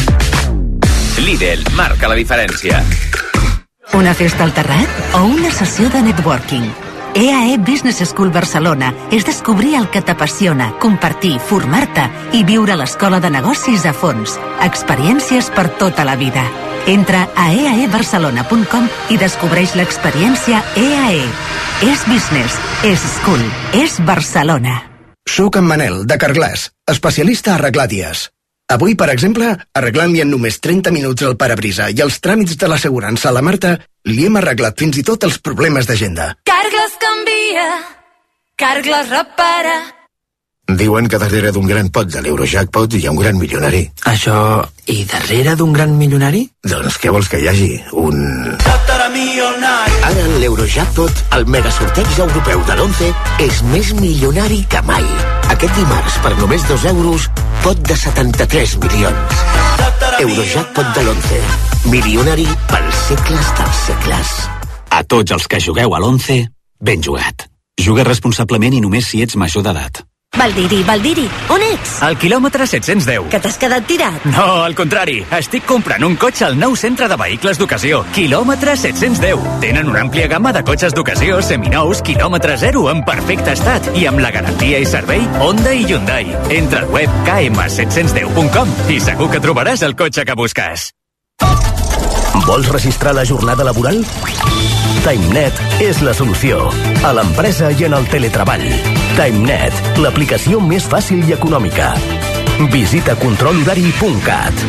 Lidl marca la diferència. Una festa al terrat o una sessió de networking? E A E Business School Barcelona és descobrir el que t'apassiona, compartir, formar-te i viure l'escola de negocis a fons. Experiències per tota la vida. Entra a e a e barcelona punt com i descobreix l'experiència E A E. És business, és school, és Barcelona. Soc en Manel, de Carglass, especialista a arreglar dies. Avui, per exemple, arreglant-li en només trenta minuts el parabrisa i els tràmits de l'assegurança a la Marta, li hem arreglat fins i tot els problemes d'agenda. Carglass canvia, Carglass repara. Diuen que darrere d'un gran pot de l'Eurojackpot hi ha un gran milionari. Això... i darrere d'un gran milionari? Doncs què vols que hi hagi? Un... Ara en l'Eurojackpot, el megasorteig europeu de l'onze és més milionari que mai. Aquest dimarts, per només dos euros, pot de setanta-tres milions. Eurojackpot de l'onze. Milionari pels segles dels segles. A tots els que jugueu a l'onze, ben jugat. Juga responsablement i només si ets major d'edat. Valdiri, Valdiri, on ets? Al quilòmetre set-cents deu. Que t'has quedat tirat? No, al contrari. Estic comprant un cotxe al nou centre de vehicles d'ocasió. Quilòmetre set-cents deu. Tenen una àmplia gamma de cotxes d'ocasió, seminous, quilòmetre zero, en perfecte estat. I amb la garantia i servei Honda i Hyundai. Entra al web k m set cents deu punt com i segur que trobaràs el cotxe que busques. Vols registrar la jornada laboral? TimeNet és la solució. A l'empresa i en el teletreball. TimeNet, l'aplicació més fàcil i econòmica. Visita control horari punt cat.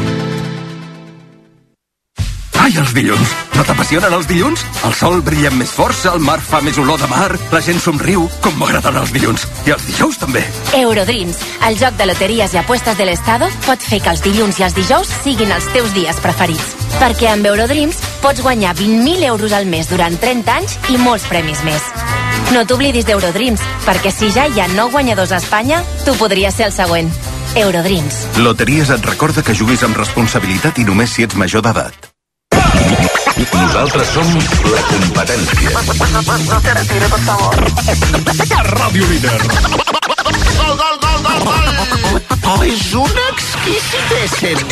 Ai, els dilluns! No t'apassionen els dilluns? El sol brilla amb més força, el mar fa més olor de mar, la gent somriu, com m'agraden els dilluns. I els dijous també. Eurodreams, el joc de loteries i apuestes de l'Estado, pot fer que els dilluns i els dijous siguin els teus dies preferits. Perquè amb Eurodreams pots guanyar vint mil euros al mes durant trenta anys i molts premis més. No t'oblidis d'Eurodreams, perquè si ja hi ha nou guanyadors a Espanya, tu podries ser el següent. Eurodreams. Loteries et recorda que juguis amb responsabilitat i només si ets major d'edat. Nosaltres som la competència. No se retire, por favor. Ràdio Líder. Gol, gol, gol, gol, gol. Oh, és un exquisitéssim.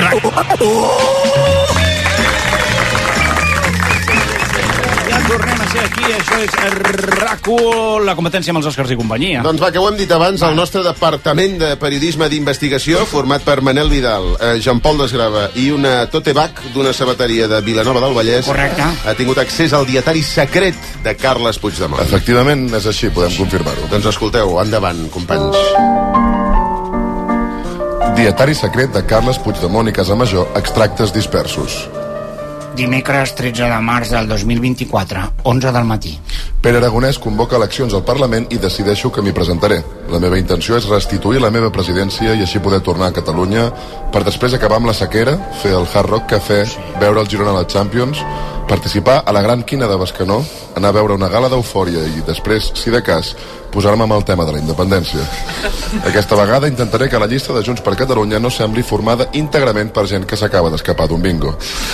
Ja tornem a ser ser aquí, això és RAC u, la competència amb els Oscars i companyia. Doncs va, que ho hem dit abans, el nostre departament de periodisme d'investigació, format per Manel Vidal, eh, Jean-Paul Desgrava i una tote bag d'una sabateria de Vilanova del Vallès. Correcte. Ha tingut accés al dietari secret de Carles Puigdemont. Efectivament, és així, podem confirmar-ho. Doncs escolteu, endavant, companys. Dietari secret de Carles Puigdemont i Casamajor, extractes dispersos. Dimecres tretze de març del dos mil vint-i-quatre, onze del matí. Pere Aragonès convoca eleccions al Parlament i decideixo que m'hi presentaré. La meva intenció és restituir la meva presidència i així poder tornar a Catalunya per després acabar amb la sequera, fer el Hard Rock Café, veure el Girona a la Champions, participar a la Gran Quina de Bescanó, anar a veure una gala d'eufòria i després, si de cas, posar-me amb el tema de la independència. Aquesta vegada intentaré que la llista de Junts per Catalunya no sembli formada íntegrament per gent que s'acaba d'escapar d'un bingo.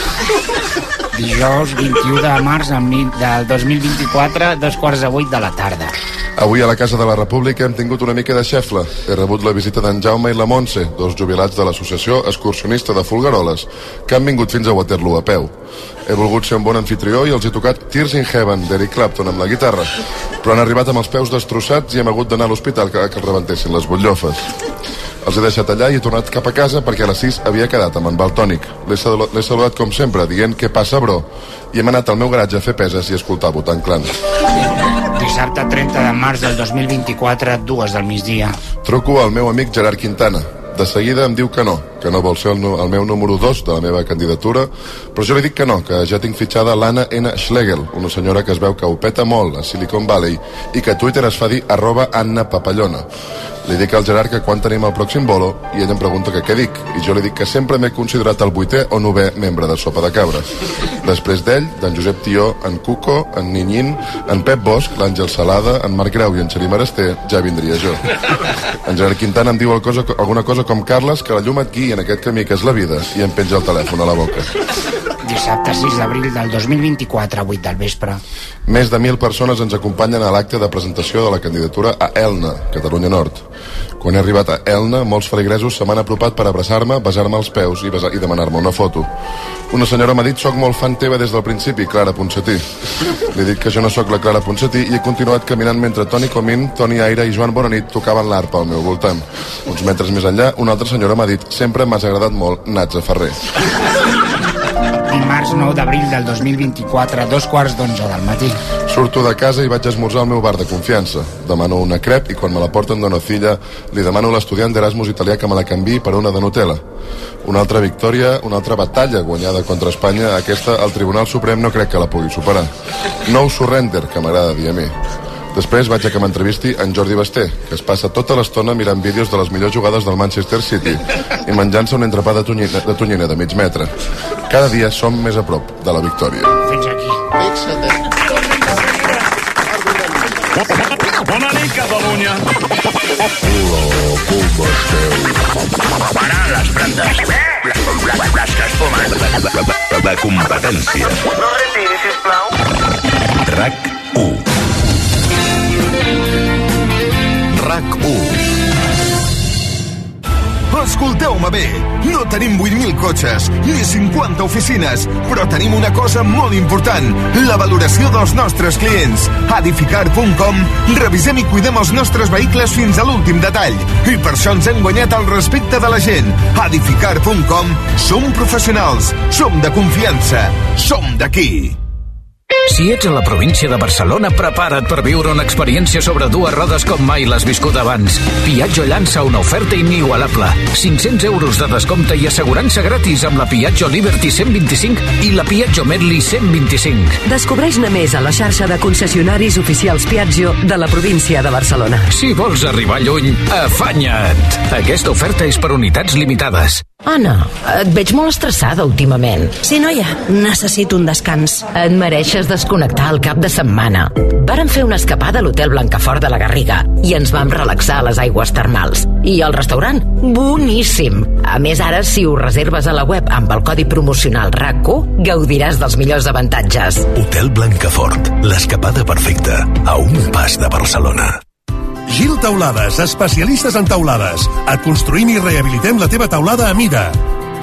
Dijous vint-i-u de març del dos mil vint-i-quatre, dos quarts de vuit de la tarda. Avui a la Casa de la República hem tingut una mica de xefla. He rebut la visita d'en Jaume i la Montse, dos jubilats de l'associació excursionista de Folgueroles, que han vingut fins a Waterloo a peu. He volgut ser un bon anfitrió i els he tocat Tears in Heaven d'Eric Clapton amb la guitarra, però han arribat amb els peus destrossats i hem hagut d'anar a l'hospital que, que els rebentessin les butllofes. Els he deixat allà i he tornat cap a casa perquè a les sis havia quedat amb en Valtònic. L'he saludat, l'he saludat com sempre, dient què passa, bro, i hem anat al meu garatge a fer peses i escoltar Wu-Tang Clan. Dissabte trenta de març del dos mil vint-i-quatre, dues del migdia. Truco al meu amic Gerard Quintana. De seguida em diu que no, que no vol ser el, el meu número dos de la meva candidatura, però jo li dic que no, que ja tinc fitxada l'Anna N. Schlegel, una senyora que es veu que ho peta molt a Silicon Valley i que a Twitter es fa dir arroba Anna Papallona. Li dic al Gerard que quan tenim el pròxim bolo i ell em pregunta que què dic, i jo li dic que sempre m'he considerat el vuitè o novè membre de Sopa de Cabra. Després d'ell, d'en Josep Tió, en Cuco, en Niñín, en Pep Bosch, l'Àngel Salada, en Marc Grau i en Xarí Marester, ja vindria jo. En Gerard Quintana em diu cosa, alguna cosa com Carles, que la llum et guia en aquest camí que és la vida, i em penja el telèfon a la boca. Dissabte sis d'abril del dos mil vint-i-quatre, vuit del vespre. Més de mil persones ens acompanyen a l'acte de presentació de la candidatura a Elna, Catalunya Nord. Quan he arribat a Elna, molts feligresos se m'han apropat per abraçar-me, besar-me els peus i, besar, i demanar-me una foto. Una senyora m'ha dit, soc molt fan teva des del principi, Clara Ponsatí. Li he dit que jo no sóc la Clara Ponsatí i he continuat caminant mentre Toni Comín, Toni Aire i Joan Bonanit tocaven l'arpa al meu voltant. Uns metres més enllà, una altra senyora m'ha dit, sempre m'has agradat molt Natza Ferrer. Dimarts nou d'abril del dos mil vint-i-quatre, dos quarts d'onze del matí. Surto de casa i vaig esmorzar al meu bar de confiança. Demano una crep i quan me la porten de nocilla li demano a l'estudiant d'Erasmus italià que me la canviï per una de Nutella. Una altra victòria, una altra batalla guanyada contra Espanya. Aquesta, el Tribunal Suprem no crec que la pugui superar. No surrender, que m'agrada dir a mi. Després vaig a que m'entrevisti en Jordi Basté, que es passa tota l'estona mirant vídeos de les millors jugades del Manchester City i menjant-se un entrepà de tonyina, de tonyina de mig metre. Cada dia som més a prop de la victòria. Fins aquí. Fixa't. Bona nit, Catalunya. Hola, com esteu? Parar les brandes. Les que es fumen. La competència. No retiri, sisplau. RAC u. RAC u. Escolteu-me bé, no tenim vuit mil cotxes ni cinquanta oficines, però tenim una cosa molt important, la valoració dels nostres clients. A edificar punt com revisem i cuidem els nostres vehicles fins a l'últim detall i per això ens hem guanyat el respecte de la gent. A edificar punt com som professionals, som de confiança, som d'aquí. Si ets a la província de Barcelona, prepara't per viure una experiència sobre dues rodes com mai l'has viscut abans. Piaggio llança una oferta inigualable. cinc-cents euros de descompte i assegurança gratis amb la Piaggio Liberty cent vint-i-cinc i la Piaggio Medley cent vint-i-cinc. Descobreix-ne més a la xarxa de concessionaris oficials Piaggio de la província de Barcelona. Si vols arribar lluny, afanya't! Aquesta oferta és per unitats limitades. Anna, et veig molt estressada últimament. Sí, noia, necessito un descans. Et mereixes desconnectar el cap de setmana. Vàrem fer una escapada a l'Hotel Blancafort de la Garriga i ens vam relaxar a les aigües termals. I el restaurant, boníssim. A més, ara, si ho reserves a la web amb el codi promocional RAC u, gaudiràs dels millors avantatges. Hotel Blancafort, l'escapada perfecta a un pas de Barcelona. Gil Taulades, especialistes en taulades. Et construïm i rehabilitem la teva taulada a mida.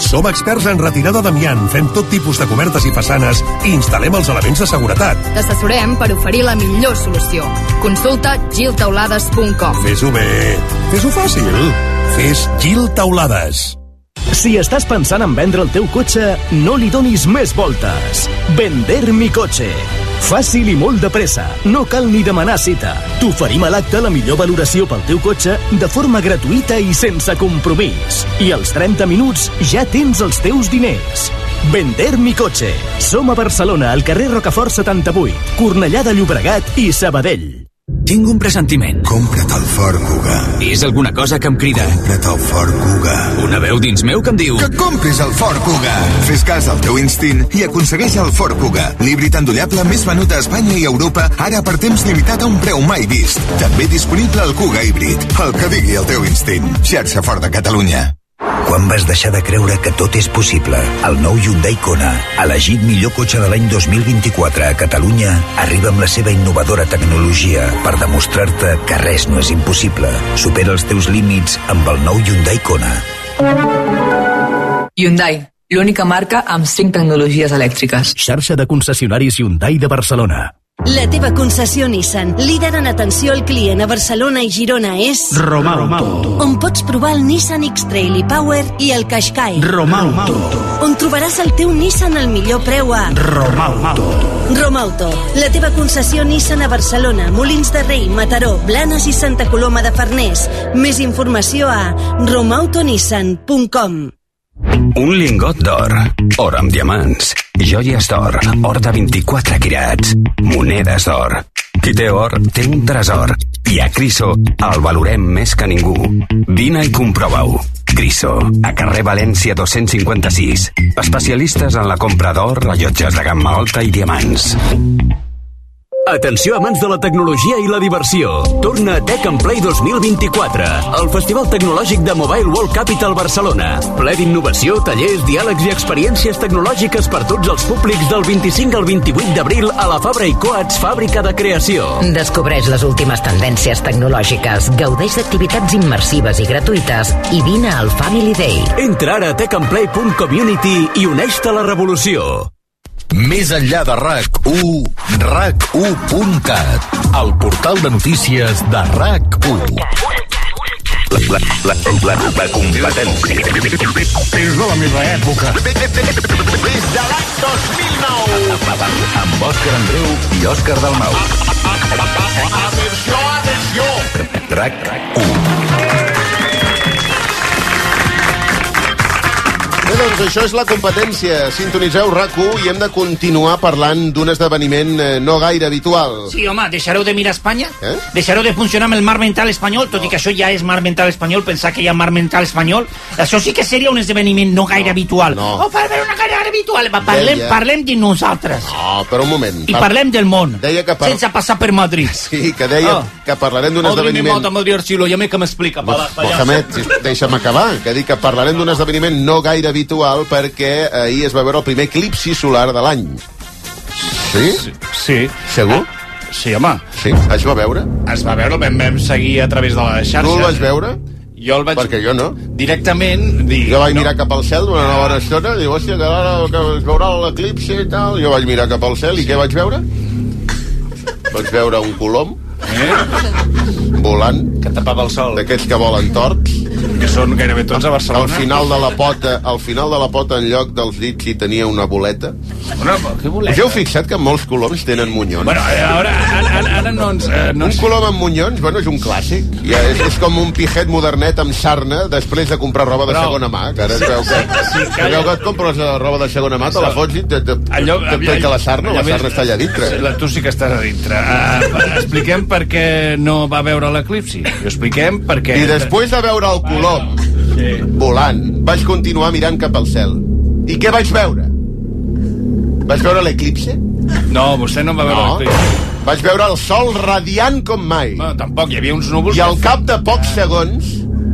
Som experts en retirada d'amiant, fem tot tipus de cobertes i façanes i instal·lem els elements de seguretat. T'assessorem per oferir la millor solució. Consulta gil taulades punt com. Fes-ho bé, fes-ho fàcil. Fes Gil Taulades. Si estàs pensant en vendre el teu cotxe, no li donis més voltes. Vender mi cotxe. Fàcil i molt de pressa. No cal ni demanar cita. T'oferim a l'acte la millor valoració pel teu cotxe de forma gratuïta i sense compromís. I als trenta minuts ja tens els teus diners. Vender mi cotxe. Som a Barcelona, al carrer Rocafort setanta-vuit, Cornellà de Llobregat i Sabadell. Tinc un pressentiment. Compra't el Ford Kuga. És alguna cosa que em crida. Compra't el Ford Kuga. Una veu dins meu que em diu... Que compris el Ford Kuga. Fes cas al teu instint i aconsegueix el Ford Kuga. L'híbrid endollable més venut a Espanya i Europa, ara per temps limitat a un preu mai vist. També disponible el Kuga híbrid. El que digui el teu instint. Xarxa Ford de Catalunya. Quan vas deixar de creure que tot és possible? El nou Hyundai Kona, elegit millor cotxe de l'any dos mil vint-i-quatre a Catalunya, arriba amb la seva innovadora tecnologia per demostrar-te que res no és impossible. Supera els teus límits amb el nou Hyundai Kona. Hyundai, l'única marca amb cinc tecnologies elèctriques. Xarxa de concessionaris Hyundai de Barcelona. La teva concessió Nissan, líder en atenció al client a Barcelona i Girona, és... Romauto. On pots provar el Nissan X-Trail i Power i el Qashqai. Romauto. On trobaràs el teu Nissan al millor preu a... Romauto. Romauto, la teva concessió Nissan a Barcelona, Molins de Rei, Mataró, Blanes i Santa Coloma de Farners. Més informació a romautonissan punt com. Un lingot d'or, or amb diamants, joies d'or, or de vint-i-quatre quirats, monedes d'or. Qui té or, té un tresor. I a Criso el valorem més que ningú. Vine i comprova-ho. Criso, a carrer València dos-cents cinquanta-sis. Especialistes en la compra d'or, rellotges de gamma alta i diamants. Atenció amants de la tecnologia i la diversió. Torna a Tech and Play dos mil vint-i-quatre, el festival tecnològic de Mobile World Capital Barcelona. Ple d'innovació, tallers, diàlegs i experiències tecnològiques per tots els públics del vint-i-cinc al vint-i-vuit d'abril a la Fabra i Coats, fàbrica de creació. Descobreix les últimes tendències tecnològiques, gaudeix d'activitats immersives i gratuïtes i vine al Family Day. Entra ara a tech and play punt community i uneix-te a la revolució. Més enllà de RAC u, rac u punt cat, el portal de notícies de RAC u. La, la, la, la, la competència. És de la meva època. Des de l'any dos mil nou. Amb Òscar Andreu i Òscar Dalmau. Atenció, atenció. RAC u. Bé, doncs això és la competència. Sintonitzeu RAC u i hem de continuar parlant d'un esdeveniment eh, no gaire habitual. Sí, home, deixareu de mirar Espanya? Eh? Deixareu de funcionar amb el mar mental espanyol? Tot i que això ja és mar mental espanyol, pensar que hi ha mar mental espanyol, això sí que seria un esdeveniment no gaire no, habitual. No. Oh, per veure una gaire habitual. Va, parlem, Deia... parlem de nosaltres. No, però un moment. I parlem del món, Deia que par... sense passar per Madrid. Sí, que deia oh. que parlarem d'un esdeveniment... Madrid, Madrid, Arcilo, ja m'he que m'explica. Mohamed, deixa'm acabar, que dic que parlarem d'un esdeveniment no gaire habitual perquè que ahir es va veure el primer eclipsi solar de l'any. Sí? Sí. sí. Segur? Sí, home. Sí? Es va veure? Es va veure, vam, vam seguir a través de la xarxa. Tu el vas veure? Jo el vaig... Perquè jo no. Directament... Dic, jo vaig no. mirar cap al cel durant una bona estona, dic, hòstia, que ara que es veurà l'eclipsi i tal. Jo vaig mirar cap al cel i què vaig veure? Vaig veure un colom eh? volant. Que tapava el sol. D'aquests que volen torts. Que són gairebé tots a Barcelona. Al final de la pota, al final de la pota, en lloc dels dits, hi tenia una boleta. Una, què boleta? Us heu fixat que molts coloms tenen monyons? Bueno, ara, ara, ara, ara no ens... Eh, no un ens... colom amb monyons, bueno, és un clàssic. Ja és, és com un pijet modernet amb sarna després de comprar roba de Però... segona mà. Que ara es veu que, sí, sí, que, veu que et compres roba de segona mà, te la fots i te, te, allò, te, te, te la sarna, allò, la sarna està allà dintre. La, tu sí que estàs a dintre. Uh, expliquem per què no va veure l'eclipsi. I expliquem per què... I després de veure el colom sí. volant, vaig continuar mirant cap al cel. I què vaig veure? Vaig veure l'eclipse? No, vostè no va veure no. l'eclipse. Vaig veure el sol radiant com mai. No, tampoc, hi havia uns núvols... I al cap de pocs segons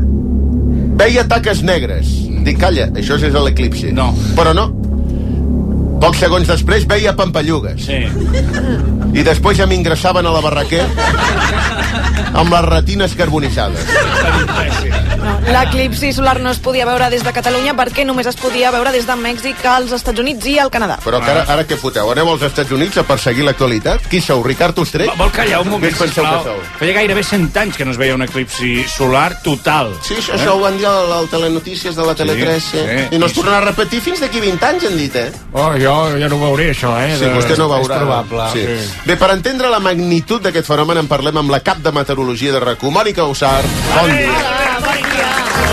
veia taques negres. Dic, calla, això és l'eclipse. No. Però no. Pocs segons després veia pampallugues. Sí. I després ja m'ingressaven a la barraquer amb les retines carbonitzades. No, l'eclipsi solar no es podia veure des de Catalunya perquè només es podia veure des de Mèxic, als Estats Units i al Canadà. Però que ara, ara què foteu? Aneu als Estats Units a perseguir l'actualitat? Qui sou, Ricard Ostrell? Vol callar un moment, sisplau? Feia gairebé cent anys que no es veia un eclipsi solar total. Sí, això, eh? això ho van dir al, al Telenotícies de la Tele tres, sí, sí. I no es tornarà a repetir fins d'aquí vint anys, han dit, eh? Oh, jo ja no ho veuré, això, eh? Sí, vostè no ho veurà. És probable. Sí. Sí. Bé, per entendre la magnitud d'aquest fenomen en parlem amb la cap de meteorologia de RAC u, Mònica Ossar. Bon dia. Hola, Mònica.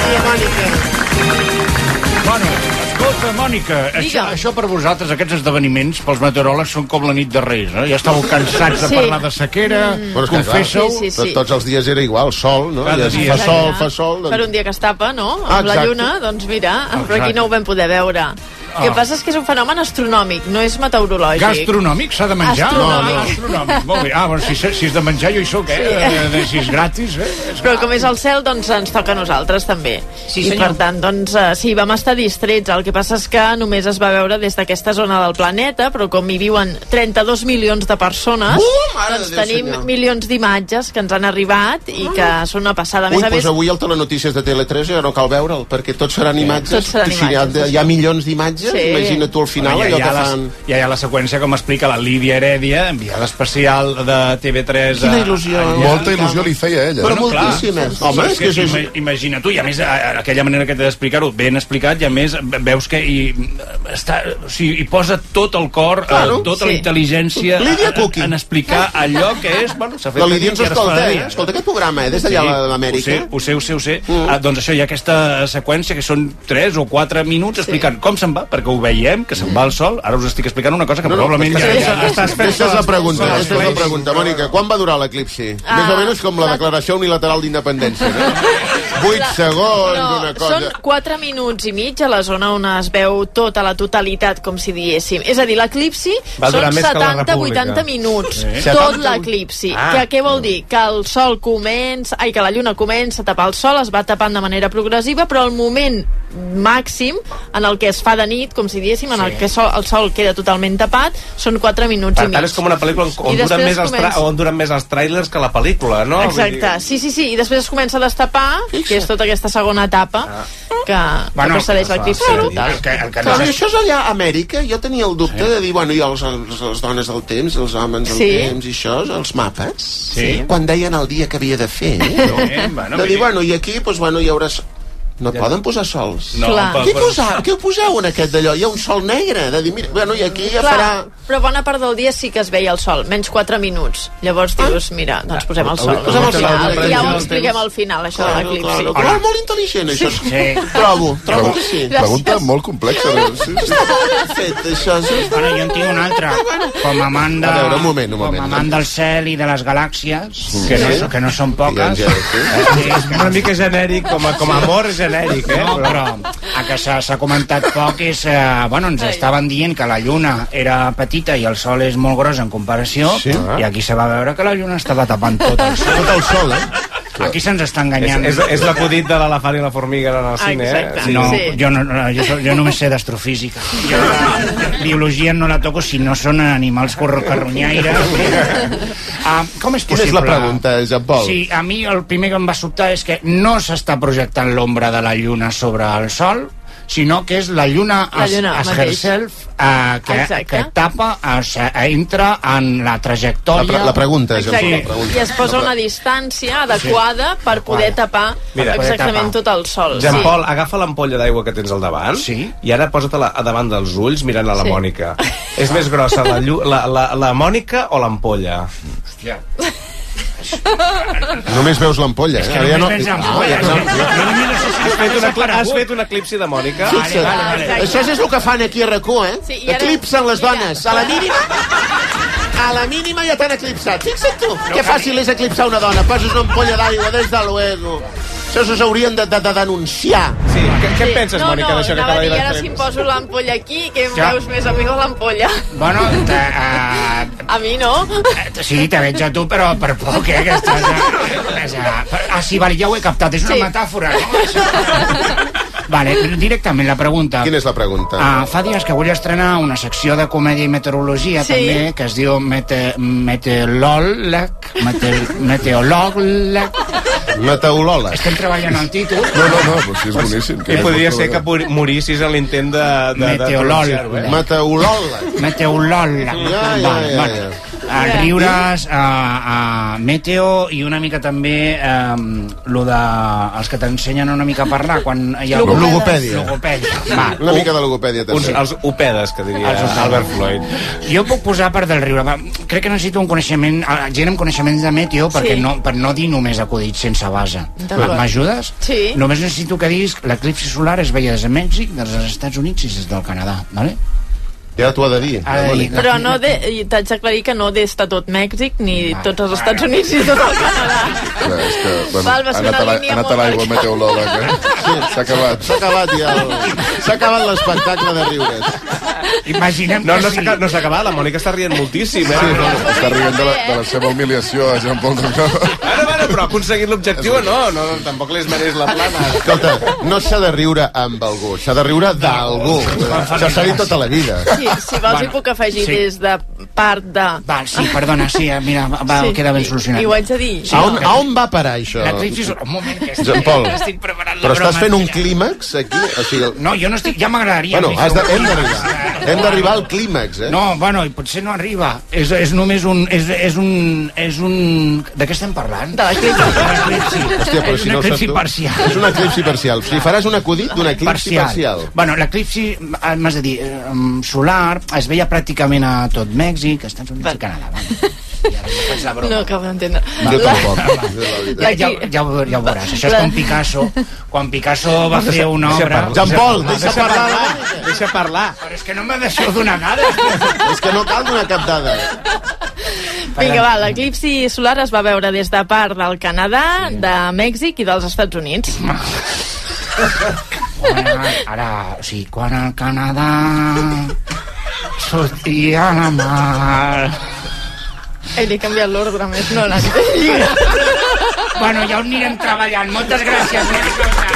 Bueno, escolta, Mònica, això, això per vosaltres, aquests esdeveniments, pels meteoròlegs, són com la nit de Reis, eh? Ja estàveu cansats de Sí. parlar de sequera, Mm. confessa-ho. Sí, sí, sí. Tots els dies era igual, sol, no? Cada I dia. fa sol, fa sol. Doncs... Per un dia que es tapa, no? Ah, Amb la exacte. lluna, doncs mira, però Exacte. aquí no ho vam poder veure. Ah. El que passa és que és un fenomen astronòmic, no és meteorològic. Gastronòmic? S'ha de menjar? Astronòmic. No, no, astronòmic. Molt bé. Ah, bueno, si, si és de menjar jo hi soc, eh? Sí. Eh, Si és gratis, eh? És Però com és al cel, doncs ens toca a nosaltres també. Sí, I senyor. per tant, doncs eh, sí, vam estar distrets. El que passa és que només es va veure des d'aquesta zona del planeta, però com hi viuen trenta-dos milions de persones, Uh, mare doncs de Déu, tenim senyor. milions d'imatges que ens han arribat i que són una passada. A Ui, més a doncs més, avui al Telenotícies de Tele tres ja no cal veure'l, perquè tots seran imatges. Tots seran Si hi ha, imatges, hi ha milions d'imatges, Sí. imagina tu al final Bueno, allò hi ha, que la, fan... ja hi ha la seqüència, com explica la Lídia Heredia, enviada especial de T V tres. Quina a- il·lusió. allà. Molta il·lusió li feia a ella. Però Bueno, clar. moltíssimes. Home, és que és... ima- imagina tu, i a més a- a- aquella manera que t'he d'explicar-ho ben explicat, i a més veus que hi, està, o sigui, hi posa tot el cor, Claro. eh, tota Sí. la intel·ligència Lídia en, Cookie. en explicar allò que és, bueno, s'ha fet La Lídia ens i ara es escolta, farà eh? dia. Escolta aquest programa, eh? Des d'allà a l'Amèrica. Ho sé, ho sé, ho sé. Mm. Ah, doncs això, hi ha aquesta seqüència que són tres o quatre minuts explicant com se'n va, perquè ho veiem, que se'n va al sol. Ara us estic explicant una cosa que No, no, probablement aquesta- ja, ja, aquesta- estàs fent. Aquesta és la pregunta, Són els aquesta és la plens. pregunta, Mònica. Quan va durar l'eclipsi? Ah, Més o menys com la la- declaració unilateral d'independència, no? Vuit segons, no, una cosa... són quatre minuts i mig a la zona on es veu tota la totalitat, com si diéssim. És a dir, l'eclipsi Va durar són més que la setanta República. vuitanta minuts. Sí. Tot setanta l'eclipsi. Ah. Que què vol dir? Que el sol comença, ai, que la lluna comença a tapar el sol, es va tapant de manera progressiva, però el moment màxim en el que es fa de nit, com si diéssim, en el que sol, el sol queda totalment tapat, són quatre minuts Per i mig. tant, és com una pel·lícula on, I duren després més, els tra comença- on duren més els tràilers que la pel·lícula, no? Exacte, sí, sí, sí, i després es comença a destapar, que és tota aquesta segona etapa que, que Bueno, precedeix l'eclipsi total. El que, el que Clar, no i això és allà a Amèrica. Jo tenia el dubte de dir, bueno, i els, els, les dones del temps, els homes del Sí. temps i això, els mapes, Sí. quan deien el dia que havia de fer, eh? Eh, bueno, de vull dir, dir- bueno, i aquí, doncs, bueno, hi haurà... No et poden posar sols. No, Clar. per- Què, per- posar, què ho poseu en aquest d'allò? Hi ha un sol negre, de dir, mira, bueno, i aquí ja farà... Clar, però bona part del dia sí que es veia el sol, menys quatre minuts. Llavors dius, mira, doncs posem el sol. Posem el sol. Ja, ja ho Claro, expliquem al final, això de Claro, l'eclipsi. claro. Però molt intel·ligent, això. Sí. Trobo, trobo que sí. Pregunta molt complexa. Sí, sí. Està molt ben fet, això. Sí. Bueno, jo en tinc un altre. Com a amant, de, A veure, un moment, un com moment. a amant del cel i de les galàxies, que no, Sí. so- que no són poques. Ja, ja, sí. Eh, És una mica genèric, com a, com a amor genèric, eh? No, però a que s'ha s'ha comentat poc és... Eh, bueno, ens estaven dient que la lluna era petita i el sol és molt gros en comparació, Sí. i aquí se va veure que la lluna estava tapant tot el sol. Tot el sol, eh? Aquí se'ns està És, enganyant. és, és l'acudit de l'elefant i la formiga en el cine, eh? Exacte. No, Sí. jo, no, no, jo, so- jo només sé d'astrofísica. Jo la biologia no la toco si no són animals corro- carronyaires. Ah, com és Quina possible? és la pregunta, Jean Paul? Sí, a mi el primer que em va sobtar és que no s'està projectant l'ombra de la lluna sobre el sol, sinó que és la lluna, La as, lluna as mateix. herself eh, que, Exacte. que tapa, es, entra en la La, trajectòria... pre la pregunta, Jean Exacte. Paul, la pregunta. I es posa una distància adequada per poder tapar Mira, exactament tot el sol. Jean Sí. Paul, agafa l'ampolla d'aigua que tens al davant Sí. i ara posa-te-la a davant dels ulls mirant a la Sí. Mònica. És més grossa la, llu- la, la, la Mònica o l'ampolla? Hòstia. Només veus l'ampolla, eh? És que Ara ja només veus l'ampolla. Ah, ja no- Jo només no sé si Has fet, una, desaparegut. has fet un eclipsi de Mònica? Fixa't. Vale, vale, vale. Això és el que fan aquí a RAC u, eh? Sí, i ara- Eclipsen les mira. dones. A la mínima... A la mínima ja t'han eclipsat. Fixa't tu, que fàcil és eclipsar una dona. Poses una ampolla d'aigua, des de luego. Això s'haurien de, de, de denunciar. Sí. Què, què en penses, no, Mònica, no, d'això que anava acaba a de dir, dir ara si em poso l'ampolla aquí, que em Ja. veus més a mi de l'ampolla. Bueno, te, uh, A mi no. sí, te veig a tu, però per poc, eh, que estàs... A, a, ah, sí, vale, ja ho he captat, és una Sí. metàfora, no? Vale, directament la pregunta. Quina és la pregunta? Uh, fa dies que vull estrenar una secció de comèdia i meteorologia, Sí. també, que es diu mete, meteoròleg, mete, meteoròleg. Meteoròleg. Estem treballant el títol. No, no, no, però sí, és boníssim. Que podria ser que pur- morissis a l'intent de, de, de Meteoròleg. pronunciar-ho, eh? Meteoròleg. Meteoròleg. Ja, ja, Vale, ja, vale. ja. A riures, a, a meteo i una mica també um, lo de els que t'ensenyen una mica a parlar quan hi ha Logopèdia. Logopèdia. Va, Una mica de logopèdia Uns, també. els opedes, que diria Els opedes. Albert Floyd. Jo puc posar part del riure. Va, crec que necessito un coneixement, eh, gent amb coneixements de meteo perquè Sí. no, per no dir només acudits sense base. D'acord. M'ajudes? Sí. Només necessito que diguis que l'eclipsi solar es veia des de Mèxic, des dels Estats Units i des del Canadà, vale? Ja t'ho ha de dir. Ha de dir. Però no de, i t'haig d'aclarir que no des de tot Mèxic, ni tots els Estats Units, ni tot el Canadà. Clar, és que, bueno, Val, va ha ser anat una a la- línia ha anat a molt l'aigua el meteoròleg, eh? Sí, s'ha acabat. S'ha acabat ja el... S'ha acabat l'espectacle de riures. Imaginem No, que no sí. s'ha acabat, no s'ha acabat, la Mònica està rient moltíssim, eh? Sí, no, està rient de la, de la seva humiliació a Jean-Paul Ducamp. Bueno, bueno, però ha aconseguit l'objectiu o no? No, tampoc li esmereix la plana. Escolta, no s'ha de riure amb algú, s'ha de riure d'algú. Això s'ha dit tota la vida. Sí, si vols hi puc afegir sí. des de part de... Va, sí, perdona, sí, eh, mira, va, Sí. queda ben solucionat. I ho haig de dir. A on, a on va parar això? L'eclipsi solar... Un moment, que estic, Jean-Paul, estic preparant la però estàs broma. fent un clímax aquí? O sigui, No, jo no estic... Ja m'agradaria. bueno, a mi has de, fer un hem clímax. d'arribar. Hem d'arribar al clímax, eh? No, bueno, i potser no arriba. És, és només un... És, és un... És un... De què estem parlant? De l'eclipsi. De l'eclipsi. Hòstia, però és si un no ho saps eclipsi tu. parcial. És un eclipsi parcial. Si faràs un acudit d'un eclipsi parcial. Bueno, l'eclipsi, eh, m'has de dir, eh, solar, es veia pràcticament a tot Mèxic, Estats Units i Canadà. Va. I ara ja faig la broma. No acabo d'entendre. Jo La- tampoc. Ja, ja, ja, ho, ja ho veuràs. Això és La- com Picasso. Quan Picasso va fer una Deixa obra... parlar. Jean-Paul, deixa parlar. Deixa parlar. Però és que no me deixeu donar dades. És que no cal donar cap dada. Vinga, va, l'eclipsi solar es va veure des de part del Canadà, de Mèxic i dels Estats Units. Quan, ara, o sigui, quan al Canadà sortia la mar... Ai, li he canviat l'ordre més, no l'entenc. Bueno, ja ho anirem treballant. Moltes gràcies, Mèxic.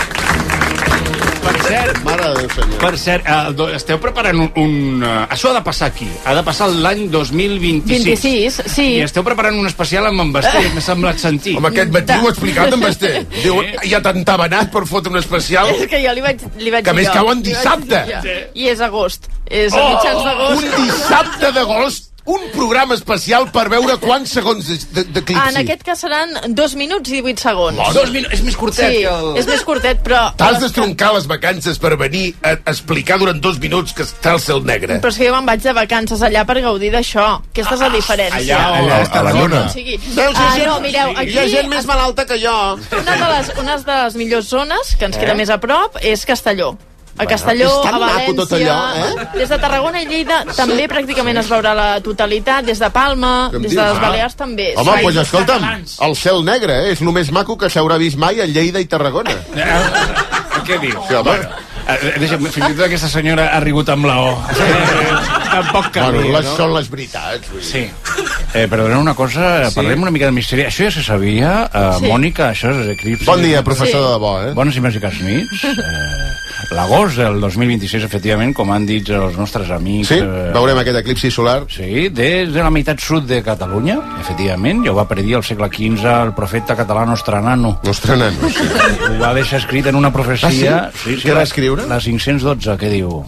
Per cert, Mare de Déu, senyor. per cert, eh, do- esteu preparant un... un uh, això ha de passar aquí. Ha de passar l'any dos mil vint-i-sis. vint-i-sis, sí. I esteu preparant un especial amb en Basté, m'ha semblat sentir. Home, aquest matí ho ha explicat en Basté. Diu, ja t'han tabanat per fotre un especial És que jo li vaig, li vaig que dir més jo. cau en Li vaig dissabte. dir jo. I és agost. És a mitjans d'agost. Un dissabte d'agost, un programa especial per veure quants segons de- d'eclipsi. En aquest cas seran dos minuts i divuit segons. Dos minuts, és més curtet Sí, que el... és més curtet, però... T'has d'estroncar les vacances per venir a explicar durant dos minuts que està el cel negre. Però és que jo me'n vaig de vacances allà per gaudir d'això. Aquesta és la diferència. allà, allà, a la lluna. O sigui, Veus, hi ha ah, gent- no, mireu, aquí... Hi ha gent més malalta que jo. Una de les, una de les millors zones que ens queda Eh? més a prop és Castelló. A Castelló, és tan a maco València... tot allò, eh? Des de Tarragona i Lleida també pràcticament es veurà la totalitat. Des de Palma, Què em des dius? de les Ah. Balears també. Home, Sí. doncs escolta'm, el cel negre eh? és el més maco que s'haurà vist mai a Lleida i Tarragona. Què dius? Sí, home. Eh, deixa'm, fins i tot aquesta senyora ha rigut amb la O. Eh, tampoc cal Bueno, dir, les, no? són les veritats. Vull dir. Sí. Eh, perdona una cosa, sí. Parlem una mica de misteri. Això ja se sabia, eh, Sí. Mònica, això és eclipsi. Bon dia, professor Sí. de debò, eh? Bones i màgiques nits. Eh, L'agost del dos mil vint-i-sis, efectivament, com han dit els nostres amics... Sí, eh, veurem aquest eclipsi solar. Sí, des de la meitat sud de Catalunya, efectivament, ja ho va predir al segle quinze el profeta català Nostranano. Nostranano, sí. Ho va deixar escrit en una profecia... Ah, sí? Què va escriure? La cinc-cents dotze, que diu...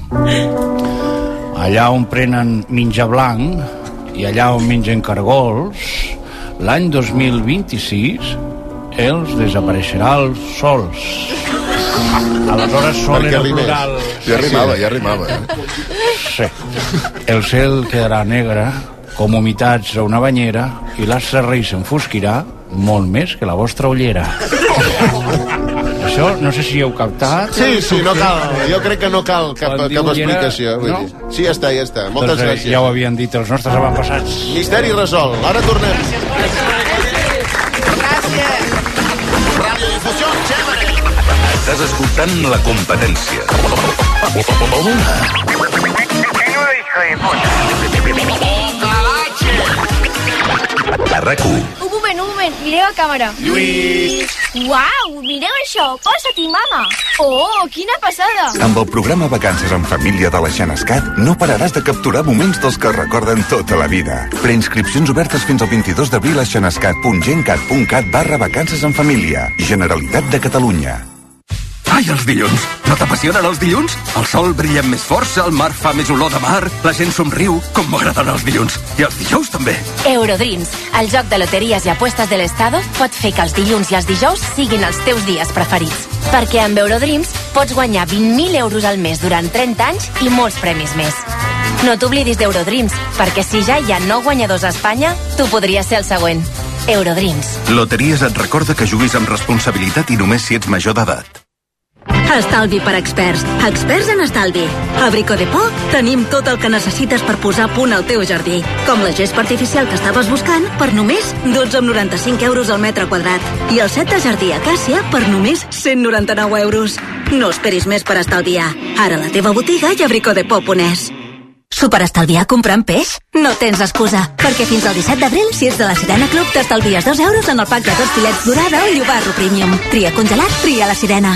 Allà on prenen menjar blanc i allà on mengen cargols, l'any dos mil vint-i-sis els desapareixerà els sols. Aleshores, sol Perquè era rimés. plural. Ja rimava, ja rimava. Eh? Sí. El cel quedarà negre com humitats a una banyera i l'As-Serrei s'enfosquirà molt més que la vostra ullera. Això no sé si heu captat. Sí, sí, no cal. Jo crec que no cal cap, Quan diu cap ullera, explicació. Vull no? dir. Sí, ja està, ja està. Moltes doncs, eh, gràcies. Ja ho havien dit els nostres avantpassats. Misteri resolt. Ara tornem. Estàs escoltant La Competència. A RAC u. Un moment, un moment, mireu a càmera. Lluís! Uau, mireu això, posa-t'hi, mama. Oh, quina passada. Amb el programa Vacances en Família de la Xenescat no pararàs de capturar moments dels que recorden tota la vida. Preinscripcions obertes fins al vint-i-dos d'abril a xenescat punt gencat punt cat barra vacances en família. Generalitat de Catalunya. Ai, els dilluns! No t'apassionen els dilluns? El sol brilla amb més força, el mar fa més olor de mar, la gent somriu, com m'agraden els dilluns. I els dijous també. Eurodreams, el joc de loteries i apuestes de l'Estado, pot fer que els dilluns i els dijous siguin els teus dies preferits. Perquè amb Eurodreams pots guanyar vint mil euros al mes durant trenta anys i molts premis més. No t'oblidis d'Eurodreams, perquè si ja hi ha nou guanyadors a Espanya, tu podries ser el següent. Eurodreams. Loteries et recorda que juguis amb responsabilitat i només si ets major d'edat. Estalvi per experts. Experts en estalvi. A Brico de Po tenim tot el que necessites per posar a punt al teu jardí. Com la gespa artificial que estaves buscant per només dotze coma noranta-cinc euros al metre quadrat. I el set de jardí Acàcia per només cent noranta-nou euros. No esperis més per estalviar. Ara a la teva botiga i a bricodepo punt es. Superestalviar comprant peix? No tens excusa, perquè fins al disset d'abril, si ets de la Sirena Club, t'estalvies dos euros en el pack de dos filets dorada o llobarro premium. Tria congelat, tria la Sirena.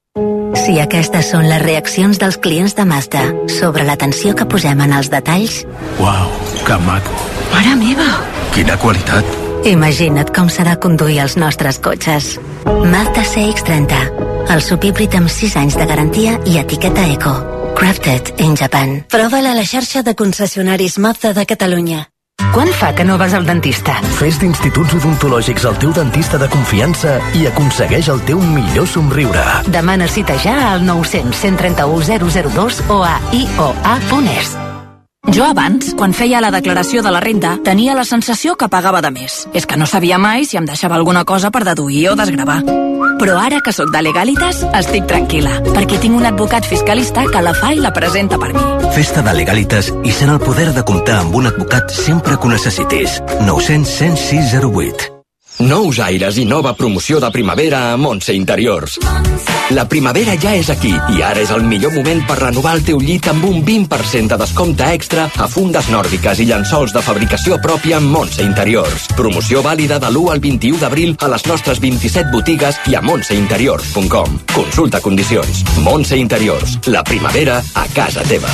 Si aquestes són les reaccions dels clients de Mazda sobre l'atenció que posem en els detalls... Uau, que maco. Mare meva! Quina qualitat. Imagina't com serà conduir els nostres cotxes. Mazda C X trenta, el subhíbrid amb sis anys de garantia i etiqueta Eco. Crafted in Japan. Prova-la a la xarxa de concessionaris Mazda de Catalunya. Quan fa que no vas al dentista? Fes d'Instituts Odontològics el teu dentista de confiança i aconsegueix el teu millor somriure. Demana cita ja al nou cents, cent trenta-u, zero zero dos o a i o a punt es. Jo abans, quan feia la declaració de la renda, tenia la sensació que pagava de més. És que no sabia mai si em deixava alguna cosa per deduir o desgravar. Però ara que sóc de Legalitas, estic tranquil·la, perquè tinc un advocat fiscalista que la fa i la presenta per mi. Fes-te de Legalitas i sent el poder de comptar amb un advocat sempre que ho necessitis. nou cents, cent sis zero vuit. Nous aires i nova promoció de primavera a Montse Interiors. La primavera ja és aquí i ara és el millor moment per renovar el teu llit amb un vint per cent de descompte extra a fundes nòrdiques i llençols de fabricació pròpia amb Montse Interiors. Promoció vàlida de l'u al vint-i-u d'abril a les nostres vint-i-set botigues i a montse interiors punt com. Consulta condicions. Montse Interiors. La primavera a casa teva.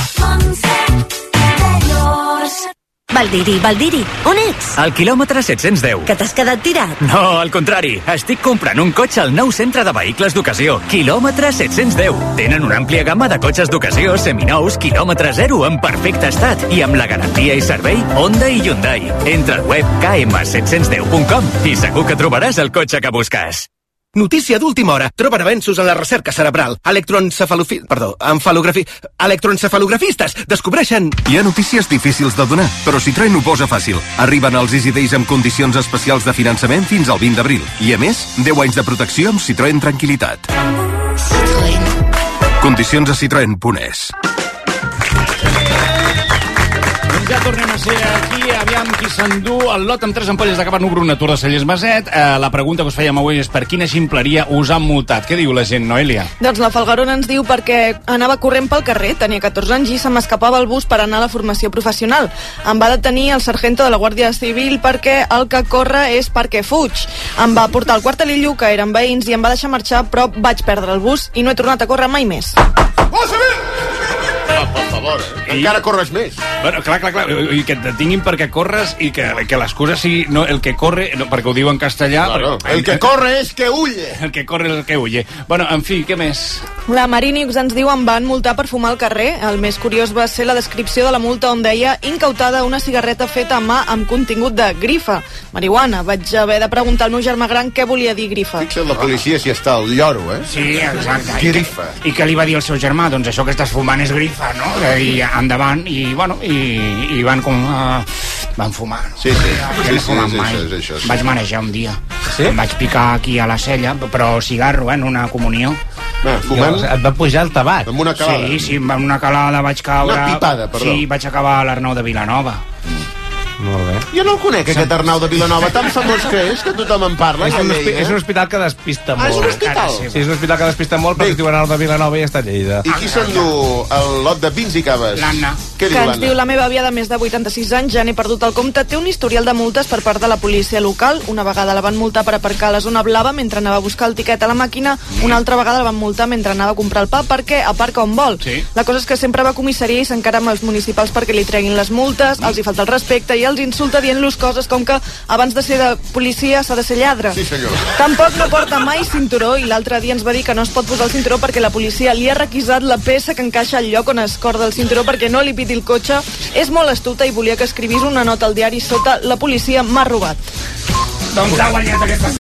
Valdiri, Valdiri, on ets? Al quilòmetre set-cents deu. Que t'has quedat tirat? No, al contrari. Estic comprant un cotxe al nou centre de vehicles d'ocasió. Quilòmetre set-cents deu. Tenen una àmplia gamma de cotxes d'ocasió, seminous, quilòmetre zero, en perfecte estat. I amb la garantia i servei Honda i Hyundai. Entra al web k m set cents deu punt com i segur que trobaràs el cotxe que busques. Notícia d'última hora. Troben avenços en la recerca cerebral. Electroencefalofi... Perdó, enfalografi... Electroencefalografistes descobreixen... Hi ha notícies difícils de donar, però Citroën ho posa fàcil. Arriben els Easy Days amb condicions especials de finançament fins al vint d'abril. I, a més, deu anys de protecció amb Citroën Tranquilitat. Citroën. Condicions a citroen punt es. Ja tornem a ser aquí, aviam qui s'endú el lot amb tres ampolles de cava número un a Tour de Cellers Maset. Eh, la pregunta que us fèiem avui és per quina ximpleria us han multat. Què diu la gent, Noelia? Doncs la Falgarona ens diu perquè anava corrent pel carrer, tenia catorze anys i se m'escapava el bus per anar a la formació professional. Em va detenir el sargento de la Guàrdia Civil perquè el que corre és perquè fuig. Em va portar al quartelillo, que eren veïns, i em va deixar marxar, però vaig perdre el bus i no he tornat a córrer mai més. Oh, per favor, eh? Encara corres més. Bueno, clar, clar, clar, i que et detinguin perquè corres i que, que l'excusa sigui no, el que corre, no, perquè ho diu en castellà. Claro, però, el que corre és que huye. El que corre és el que huye. Bueno, en fi, què més? La Marinix ens diu em van multar per fumar al carrer. El més curiós va ser la descripció de la multa on deia incautada una cigarreta feta a mà amb contingut de grifa, marihuana. Vaig haver de preguntar al meu germà gran què volia dir grifa. Fixa't la policia si està al lloro, eh? Sí, exacte. Grifa. I, I què li va dir al seu germà? Doncs això que estàs fumant és grifa, no? I endavant, i bueno, i, i van com... Uh, van fumar, no? Sí, sí. No, sí, no sí, sí, mai. sí, això, sí. Vaig manejar un dia. Sí? Em vaig picar aquí a la cella, però cigarro, eh, en una comunió. Va, fumant? Et va pujar el tabac. Amb una calada? Sí, sí, amb una calada vaig caure... Una pipada, perdó. Sí, vaig acabar a l'Arnau de Vilanova. Molt bé. Jo no el conec, aquest Arnau de Vilanova, tan famós que és, que tothom en parla. És un, hospi és un hospital que despista molt. Ah, és un hospital? Sí, és un hospital que despista molt, però es diu Arnau de Vilanova i està a Lleida. I qui s'endú el lot de vins i caves? L'Anna. Què diu Que ens l'Anna? diu la meva àvia de més de vuitanta-sis anys, ja n'he perdut el compte, té un historial de multes per part de la policia local. Una vegada la van multar per aparcar a la zona blava mentre anava a buscar el tiquet a la màquina, una altra vegada la van multar mentre anava a comprar el pa perquè aparca on vol. Sí. La cosa és que sempre va a comissaria i s'encara amb els municipals perquè li treguin les multes, els hi falta el respecte i els insulta dient-los coses com que abans de ser de policia s'ha de ser lladre. Sí, senyor. Tampoc no porta mai cinturó i l'altre dia ens va dir que no es pot posar el cinturó perquè la policia li ha requisat la peça que encaixa al lloc on es corda el cinturó perquè no li piti el cotxe. És molt astuta i volia que escrivís una nota al diari sota "La policia m'ha robat". Doncs ha guanyat aquesta